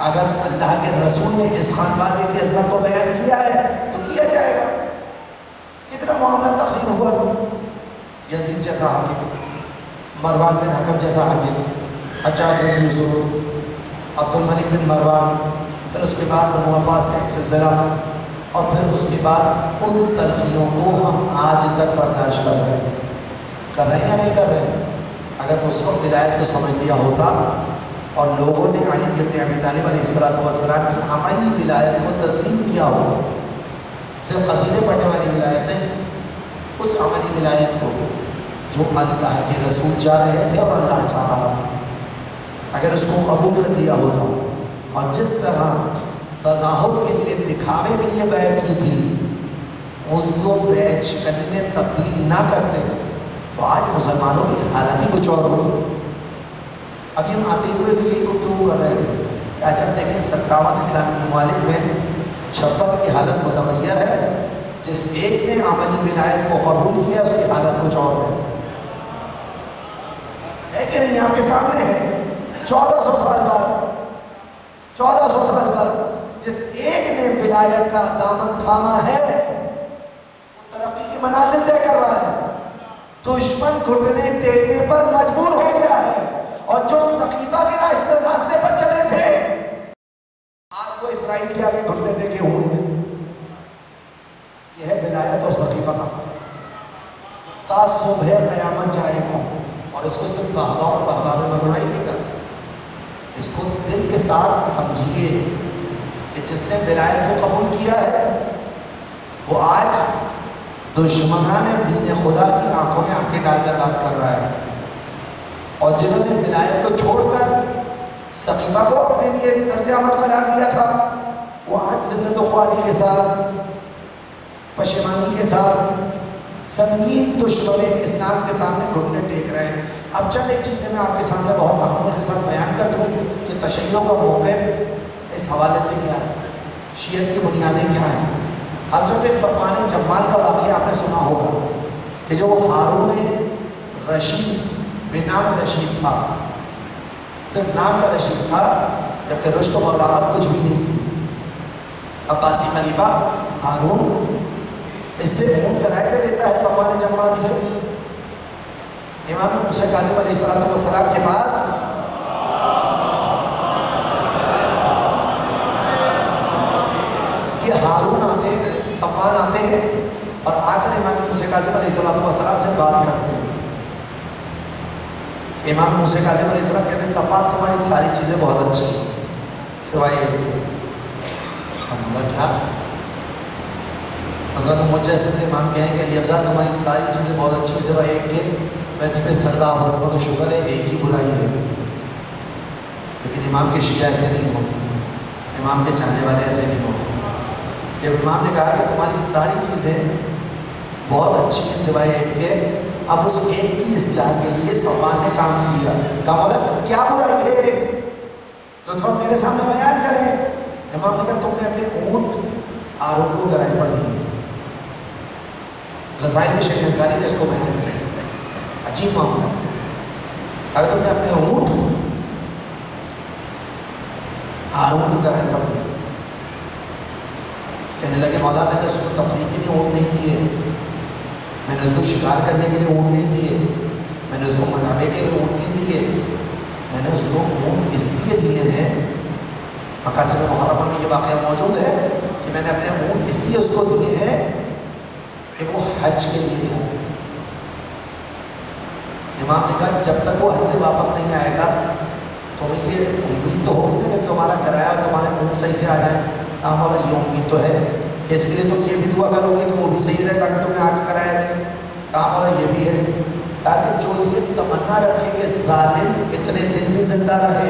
اگر اللہ کے رسول نے اس خانوادے کی عظمت کو بیان کیا ہے تو کیا جائے گا۔ کتنا معاملہ تقریر ہوا، یزید جیسا حاکم، مروان بن حکم جیسا حاکم، حجاج بن یوسف، عبد الملک بن مروان، پھر اس کے بعد بنو عباس کا ایک سلسلہ، اور پھر اس کے بعد ان تلخیوں کو ہم آج تک برداشت کر رہے ہیں، کر رہے ہیں یا نہیں کر رہے ہیں؟ اگر اس وقت ولایت کو سمجھ لیا ہوتا اور لوگوں نے علی ابن ابی طالب علیہ الصلوۃ والسلام کی عملی ولایت کو تسلیم کیا ہوتا، صرف قصیدے پڑھنے والی ولایت نہیں، اس عملی ولایت کو جو اللہ کے رسول چاہ رہے تھے اور اللہ چاہ رہا تھا، اگر اس کو قبول کر لیا ہوتا اور جس طرح تظاہر کے لیے، دکھاوے کے لیے بیعت کی تھی اس کو بیعت شکنی میں تبدیل نہ کرتے تو آج مسلمانوں کی حالت ہی کچھ اور ہوتی۔ ابھی ہم آتے ہوئے بھی یہی گفتگو کر رہے تھے کہ آج ہم دیکھیں ستاون اسلامی ممالک میں چھپن کی حالت متغیر ہے، جس ایک نے عملی ولایت کو قبول کیا اس کی حالت کچھ اور ہے کہ نہیں؟ آپ کے سامنے ہے، چودہ سو سال بعد چودہ سو سال بعد جس ایک نے ولایت کا دامن تھاما ہے وہ ترقی کی منازل طے کر رہا ہے، دشمن گھٹنے ٹیکنے پر مجبور ہو گیا ہے، اور جو سقیفہ کے راستے راستے پر چلے تھے آج وہ اسرائیل کے آگے گھٹنے ٹیکے ہوئے ہیں۔ یہ ہے ولایت اور سقیفہ کا فرق۔ تا صبح قیامت جائے گا، اور اس کو صرف بہوا اور بہواوے میں بڑھائیے گا، اس کو دل کے ساتھ سمجھیے کہ جس نے ولایت کو قبول کیا ہے وہ آج دشمنان دین خدا کی آنکھوں میں آنکھیں ڈال کر بات کر رہا ہے، اور جنہوں نے ولایت کو چھوڑ کر سقیفہ کو اپنے لیے طرز عمل قرار دیا تھا وہ آج ذلت و خواری کے ساتھ، پشیمانی کے ساتھ سنگین دشمن اسلام کے سامنے گھٹنے ٹیک رہے ہیں۔ اب چند ایک چیزیں میں آپ کے سامنے بہت تحمل کے ساتھ بیان کر دوں کہ تشیع کا موقف اس حوالے سے کیا ہے، شیعت کی بنیادیں کیا ہیں۔ حضرت صفوان جمال کا واقعہ آپ نے سنا ہوگا کہ جو ہارون رشید بے نام رشید تھا، صرف نام کا رشید تھا، جبکہ رشد و بلاغت کچھ بھی نہیں تھی۔ عباسی خلیفہ ہارون اس سے اونٹ کرائے پہ لیتا ہے صفوان جمال سے، امام موسیٰ کاظم علیہ الصلوۃ والسلام کے پاس یہ ہارون آتے ہیں، صفوان آتے ہیں اور آ کر امام موسیٰ کاظم علیہ الصلوۃ والسلام سے بات کرتے ہیں۔ امام موسیٰ کاظم علیہ السلام کہتے ہیں صفوان تمہاری ساری چیزیں بہت اچھی ہیں سوائے ایک کے۔ ہم بولا کیا؟ حضرت محمد جیسے سے امام کہیں کہ علی افضل تمہاری ساری چیزیں بہت اچھی ہیں سوائے ایک کے، ویسے پہ سردار اور کو شکر ہے ایک ہی برائی ہے، لیکن امام کے شیعہ ایسے نہیں ہوتے، امام کے چاہنے والے ایسے نہیں ہوتے۔ جب امام نے کہا کہ تمہاری ساری چیزیں بہت اچھی ہیں سوائے ایک کے، اب اس ایک کی اصلاح کے لیے صفوان نے کام کیا، کہا مولا کیا برائی ہے ایک، لطفاً میرے سامنے بیان کریں۔ امام نے کہا تم نے اپنے اونٹ ہارون کو گرائے پڑ دیے۔ رسائل میں شیخ انصاری نے اس کو بیان کیا، عجیب معاملہ ہے، اگر تم نے اپنے اونٹ ہارون کو گرائے پڑ دیے۔ کہنے لگے مولا میں نے اس کو تفریح کے لیے اونٹ نہیں دیے، میں نے اس کو شکار کرنے کے لیے اونٹ نہیں دیے، میں نے اس کو منانے کے لیے اونٹ نہیں دیے، میں نے اس کو اونٹ اس لیے دیے ہیں، مقاصد محرمہ میں یہ واقعہ موجود ہے کہ میں نے اپنے اونٹ اس لیے اس کو دیے ہیں کہ وہ حج کے لیے جائے۔ امام نے کہا جب تک وہ حج سے واپس نہیں آئے گا تمہیں یہ امید تو ہوگی کہ تمہارا کرایہ تمہارے اونٹ صحیح سے آ جائے۔ کہا مولا یہ امید تو ہے، اس کے لیے تم یہ بھی دعا کرو گے کہ وہ بھی صحیح رہے تاکہ تمہیں آگے کرایا دیں۔ کہا مولا یہ بھی ہے، تاکہ جو یہ تمنا رکھے کہ ظالم اتنے دن بھی زندہ رہے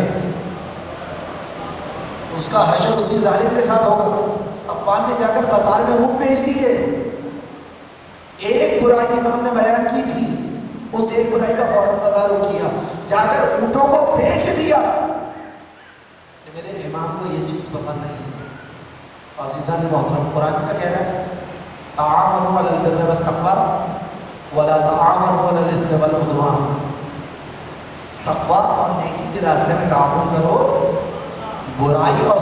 اس کا حشر اسی ظالم کے ساتھ ہوگا۔ صفوان نے جا کر بازار میں اونٹ بیچ دیے، ایک برائی امام نے بیان کی تھی، اس ایک برائی کا فوراً تدارک کیا، جا کر اونٹوں کو بیچ دیا کہ میرے امام کو یہ چیز پسند نہیں ہے۔ عزیزان محترم قرآن کا کہہ رہا ہے تعاونوا علی البر والتقوی ولا تعاونوا علی الاثم والعدوان، تقوی اور نیکی کے راستے میں تعاون کرو، برائی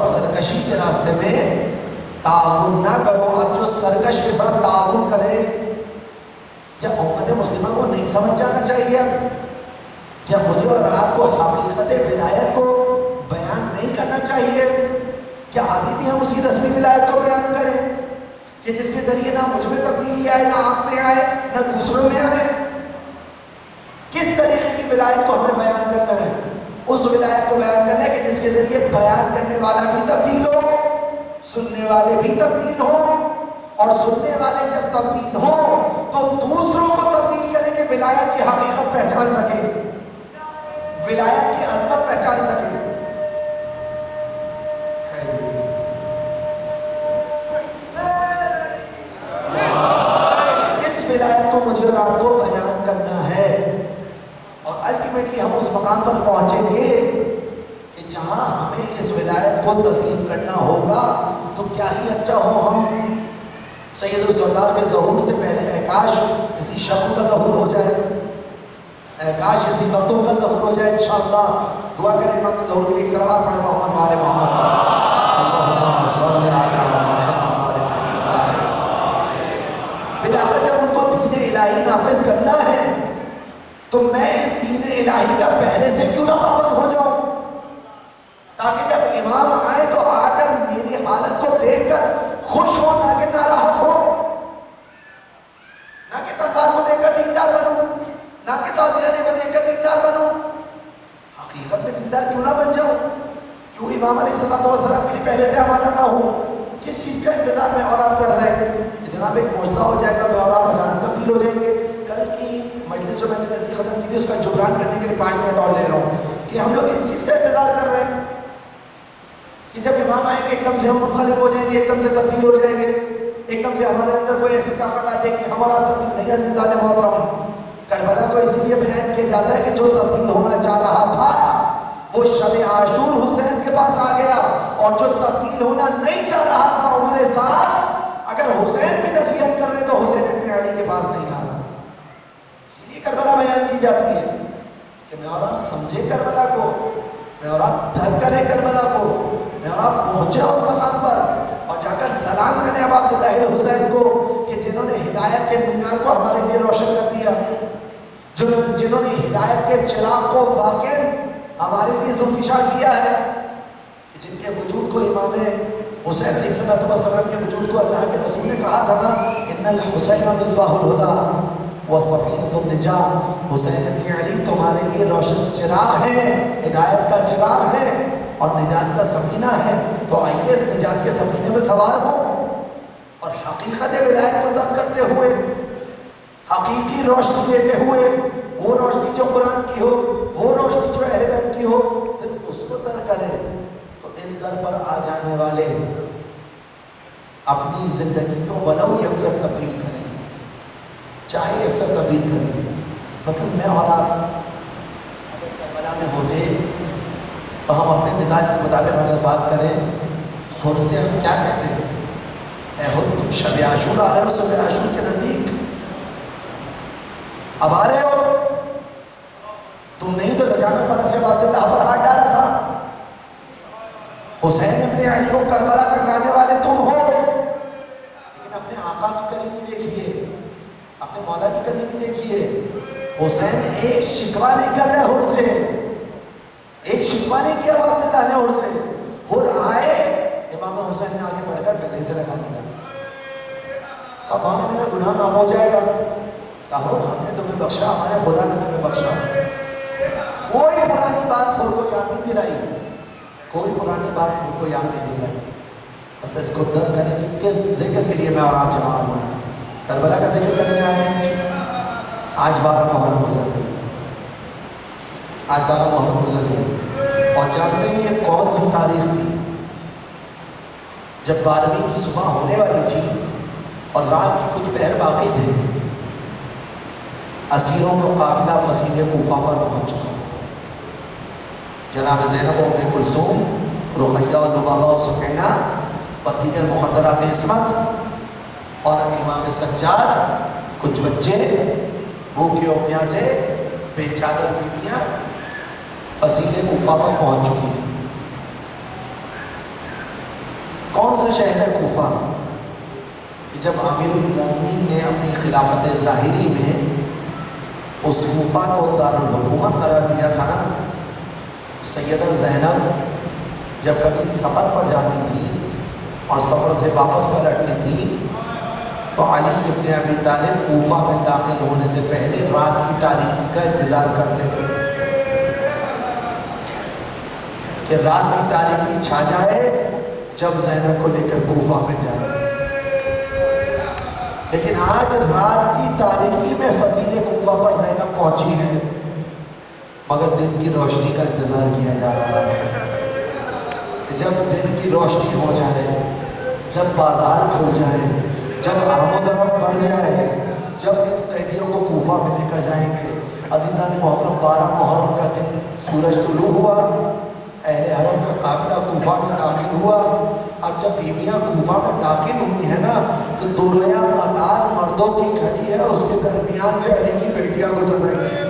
سرکشی کے راستے میں تعاون نہ کرو. اب جو سرکش کے ساتھ تعاون کرے، کیا امت مسلمہ کو نہیں سمجھ جانا چاہیے؟ کیا مجھے اور آپ کو حقیقت ولایت کو بیان نہیں کرنا چاہیے؟ کیا ابھی بھی ہم اسی رسمی ولایت کو بیان کریں کہ جس کے ذریعے نہ مجھ میں تبدیلی آئے، نہ آپ میں آئے، نہ دوسروں میں آئے؟ کس طریقے کی ولایت کو ہمیں بیان کرنا ہے؟ اس ولایت کو بیان کرنا ہے کہ جس کے ذریعے بیان کرنے والا بھی تبدیل ہو، سننے والے بھی تبدیل ہوں، اور سننے والے جب تبدیل ہوں تو دوسروں کو تبدیل کریں کہ ولایت کی حقیقت پہچان سکے، ولایت کی عظمت پہچان سکے. اس ولایت کو مجھے اور آپ کو بیان کرنا ہے، اور الٹیمیٹلی ہم اس مقام پر پہنچیں گے کہ جہاں ہمیں اس ولایت کو تسلیم کرنا ہوگا تو کیا ہی اچھا ہو ہم سید السردار کے ظہور سے پہلے اے کاش اسی شب کا ظہور ہو جائے، اے کاش اسی وقتوں کا ظہور ہو جائے. انشاءاللہ دعا کریں امام کے ظہور کے لیے. ایک صلوات پڑھیں محمد وآل محمد. اللہم صلی علی محمد وآل محمد. بلاخر جب ان کو دین الہی نافذ کرنا ہے تو میں اس دین الہی کا پہلے سے کیوں نہ پابند ہو جاؤں، تاکہ جب امام آئے تو آ کر میری حالت کو دیکھ کر خوش ہو، نہ کہ ناراحت ہو، نہ کہ تلوار کو دیکھ کر دیندار بنوں، نہ کہ تازیانے کو دیکھ کر دیندار بنوں. حقیقت میں دیندار کیوں نہ بن جاؤں؟ کیوں امام علیہ الصلوۃ والسلام کے لیے پہلے سے آمادہ نہ ہو؟ کس چیز کا انتظار میں اور آپ کر رہے ہیں کہ جناب ایک معجزہ ہو جائے گا، میں اور آپ اچانک تبدیل ہو جائیں گے؟ کل کی مجلس جو میں نے نزدیک ختم کی تھی اس کا جبران کرنے کے لیے پانچ منٹ اور لے رہا ہوں کہ ہم لوگ اس چیز کا انتظار کر رہے ہیں کہ جب امام آئیں گے ایک دم سے ہم منقلب ہو جائیں گے، ایک دم سے تبدیل ہو جائیں گے، ایک دم سے ہمارے اندر کوئی ایسی طاقت آ جائے گی ہمارا تبدیل نہیں. عزیزان محترم، کربلا کو اس لیے بیان کیا جاتا ہے کہ جو تبدیل ہونا چاہ رہا تھا وہ شب عاشور حسین کے پاس آ گیا، اور جو تبدیل ہونا نہیں چاہ رہا تھا ہمارے ساتھ، اگر حسین بھی نصیحت کر رہے تو حسین ابن علی کے پاس نہیں آ رہا. اسی لیے کربلا بیان کی جاتی ہے کہ میں اور آپ سمجھے کربلا کو، میں اور آپ دھر کریں کربلا کو، میں اور آپ پہنچے اس مقام پر اور جا کر سلام کریں اب عبداللہ حسین کو کہ جنہوں نے ہدایت کے مینار کو ہمارے لیے روشن کر دیا، جنہوں نے ہدایت کے چراغ کو واقع ہمارے لیے ذوالفشاں کیا ہے، جن کے وجود کو امام حسین علیہ الصلوۃ والسلام کے وجود کو اللہ کے رسول نے کہا تھا نا ان الحسین مصباح الہدی وسفینۃ النجاۃ، حسین ابن علی تمہارے لیے روشن چراغ ہے، ہدایت کا چراغ ہے اور نجات کا سفینہ ہے. تو آئیے اس نجات کے سفینے میں سوار ہو اور حقیقت ولایت کو درک کرتے ہوئے، حقیقی روشنی دیتے ہوئے، وہ روشنی جو قرآن کی ہو، وہ روشنی جو اہل بیت کی ہو، پھر اس کو در کریں. تو اس در پر آ جانے والے اپنی زندگی کو ولو یکسر تبدیل کریں، چاہے اکثر تبدیل کریں. مثلا میں اور آپ اگر کربلا میں ہوتے تو ہم اپنے مزاج کے مطابق اگر بات کریں، خور سے ہم کیا کہتے ہیں؟ اے خود تم شب عاشور آ رہے ہو، شب عاشور کے نزدیک اب آ رہے ہو، تم نہیں تو رجاء فرس عبداللہ پر ہاتھ ڈالا تھا، حسین ابن علی کو کربلا تک لانے والے تم ہو. لیکن اپنے آقا کی قریبی دیکھیے، اپنے مولا کی قریبی دیکھیے، حسین ایک شکوہ نہیں کر رہے ہور سے، ایک شکوہ نہیں کیا عبداللہ نے ہور سے. ہور آئے، امام حسین نے آگے بڑھ کر گلے سے لگا دیا، اب ہمیں میرا گناہ معاف ہو جائے گا. کہو ہم نے تمہیں بخشا، ہمارے خدا نے تمہیں بخشا. کوئی پرانی بات خود کو یاد نہیں دلائی، کوئی پرانی بات خود کو یاد نہیں دلائی. بس اس کو درک کریں کہ کس ذکر کے لیے میں اور آپ جمع ہوا ہے. کربلا کا ذکر کرنے آئے ہیں. آج بارہ محرم گزر گئی، آج بارہ محرم گزر گئی، اور جانتے ہیں یہ کون سی تاریخ تھی؟ جب بارہویں کی صبح ہونے والی تھی اور رات کی کچھ پہر باقی تھے، اسیروں کا قافلہ فصیل کوفہ پر پہنچ چکا تھا. جناب زینب و ام کلثوم، رقیہ و لبابہ و سکینہ اور دیگر مقدرات عصمت اور امام سجاد، کچھ بچے بھوکے و پیاسے بے چادر بیویاں فصیل کوفہ پر پہنچ چکی تھی. شہر کوفہ، جب امیر المومنین نے اپنی خلافت ظاہری میں اس کوفہ کو دارالحکومت قرار دیا تھا نا، سیدہ زینب جب کبھی سفر پر جاتی تھی اور سفر سے واپس پلٹتی تھی تو علی ابن ابی طالب کوفہ میں داخل ہونے سے پہلے رات کی تاریکی کا انتظار کرتے تھے کہ رات کی تاریکی چھا جائے جب زینب کو لے کر کوفہ میں جائے۔ لیکن آج رات کی تاریکی میں فضیل کوفہ پر زینب پہنچی ہے، مگر دن کی روشنی کا انتظار کیا جا رہا ہے کہ جب دن کی روشنی ہو جائے، جب بازار کھل جائے، جب آمد و رفت بڑھ جائے، جب ان قیدیوں کو کوفہ میں لے کر جائیں گے۔ عزیزان محترم، بارہ محرم کا دن سورج طلوع ہوا، اہل حرم کا قافلہ کوفہ میں داخل ہوا۔ اب جب بیویاں کوفہ میں داخل ہوئی ہیں نا تو دوریا قطار مردوں کی کھڑی ہے، اس کے درمیان سے علی کی بیٹیاں گزر رہی ہیں،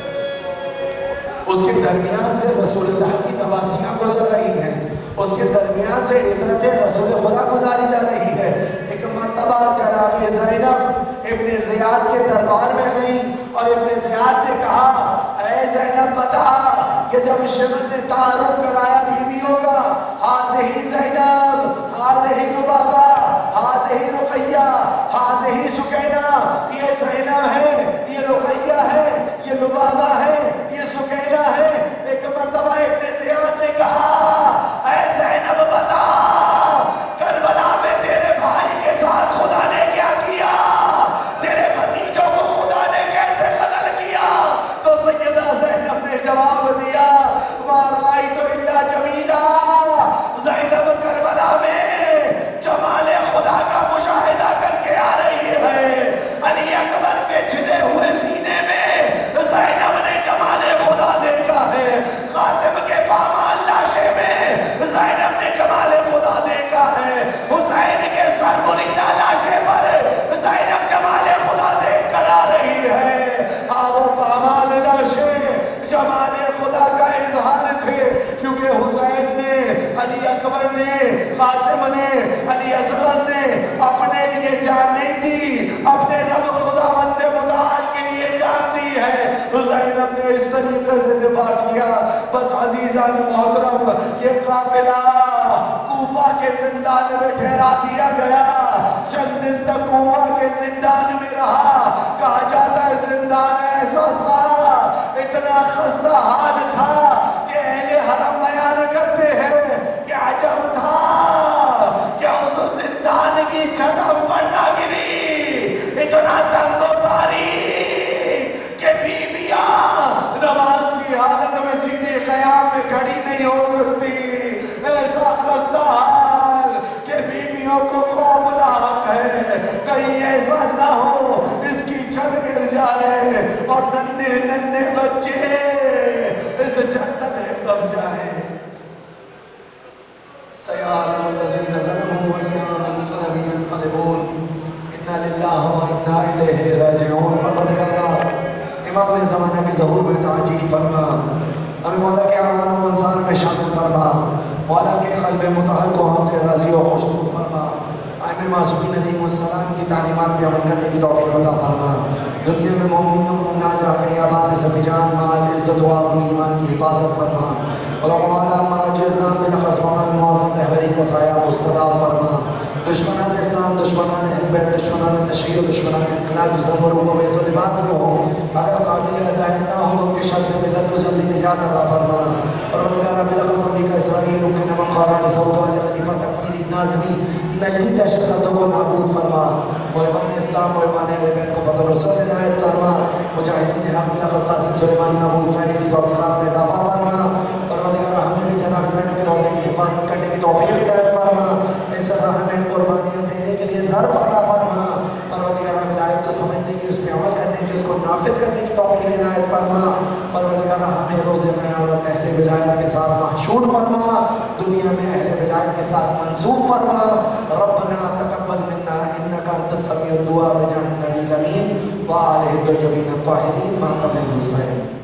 اس کے درمیان سے رسول اللہ کی نواسیاں گزر رہی ہیں، اس کے درمیان سے عطرت رسول خدا گزاری جا رہی ہے۔ ایک مرتبہ جناب زینب ابن زیاد کے دربار میں گئی اور ابن زیاد نے کہا، اے زینب بتا کہ جب شمر نے تعارف کرایا بیویوں کا، ہاذہی زینب، ہاذہی لبابہ، ہاذہی رقیہ، ہاذہی سکینہ، یہ زینب ہے، یہ رقیہ ہے، یہ لبابہ ہے، یہ سکینہ ہے۔ ایک مرتبہ ابن زیاد نے کہا، اے زینب بتا کربلا میں تیرے بھائی کے ساتھ خدا نے کیا کیا، تیرے بھتیجوں کو خدا نے کیسے قتل کیا؟ تو سیدہ زینب نے جواب دیا، ما رأیت الا جمیلا، زینب کربلا میں جمال خدا کا مشاہدہ کر کے آ رہی ہے۔ علی اکبر کے چھلے ہوئے سینے میں زینب نے جمال خدا دیکھا ہے، قاسم کے پامال لاشے میں زینب نے جمال خدا دیکھا ہے، حسین کے سر بریدہ لاشے پر زینب جمال خدا دیکھ کر آ رہی ہے۔ ہاں وہ پامال لاشے جمال خدا کا اظہار تھے، کیونکہ حسین نے، علی اکبر نے، قاسم نے، علی اصغر نے اپنے لیے جان نہیں دی، اپنے رب خدا بند متعال کے لیے جان دی ہے۔ زینب نے اس طریقے سے دفاع کیا۔ بس عزیزان محترم، یہ قافلہ کوفہ کے زندان میں ٹھہرا دیا گیا، چند دن تک کوفہ کے زندان میں رہا۔ کہا جاتا ہے زندان ایسا تھا، اتنا خستہ حال تھا کہ اہل حرم بیان کرتے ہیں کہ عجب تھا کہ اس زندان کی چھت ہم پر نہ گری، اتنا تنگ و تاریک کہ بیویاں نماز کی حالت میں سیدھے قیام میں کھڑی نہیں ہو سکتی، ایسا خستہ حال کہ بیویوں کو خوف لاحق ہے کہیں ایسا نہ ہو اس کی چھت گر جائے اور ننھے ننھے بچے اس چھت تلے دب جائیں۔ سیعلم الذین ظلموا ایام انقلب ينقلبون، انا للہ و انا الیہ راجعون۔ پروردگارا امام زمانہ کے ظہور میں تعجیل فرما، ہمیں مولا کے اعوان و انصار میں شامل فرما، مولا کے قلب مطہر کو ہم سے راضی و خوشنود فرما، ائمہ معصومین علیہم السلام کی تعلیمات پہ عمل کرنے کی توفیق عطا فرما، دنیا میں مومنین و مومنات جا کے آباد سب جان مال عزت و آبرو ایمان کی حفاظت فرما، علماء والا مراجع الزام بن قصبان معظم رہبری کا سایہ مستدام فرما، دشمنان اسلام، دشمنان اہل بیت، دشمنان تشیع، دشمنان انقلاب جسم و روح و بیس و لباس میں ہو، اگر قابل ہدایت نہ ہو تو ان کے شر سے ملت کو جلدی نجات عطا فرما۔ پروردگارا بلغت امریکہ اسرائیل امکن مقارن سعودان خلیفہ تکفیری نازمی نجدی دہشت گردوں کو نابود فرما، محبان اسلام محبان اہل بیت کو فتح رسول عنایت فرما، مجاہدین حق بلغت قاسم سلیمانی ابو اسرائیل کی توفیقات میں اضافہ فرما۔ پروردگارا ہمیں بھی جناب زینب کے روضے کی حفاظت کرنے کی توفیق عنایت فرما، اس راہ میں قربانیاں دینے کے لیے ظرف عطا فرما۔ پروردگارا ولایت کو سمجھنے کی، اس پہ عمل کرنے کی، اس کو نافذ کرنے کی توفیق عنایت فرما۔ پروردگارا ہمیں روز قیامت اہل ولایت کے ساتھ محشور فرما، دنیا میں اہل ولایت کے ساتھ منصوب فرما۔ ربنا تقبل منا انک انت السمیع الدعاء بجاہ النبی الامین وآلہ الطیبین الطاہرین ماتم حسین۔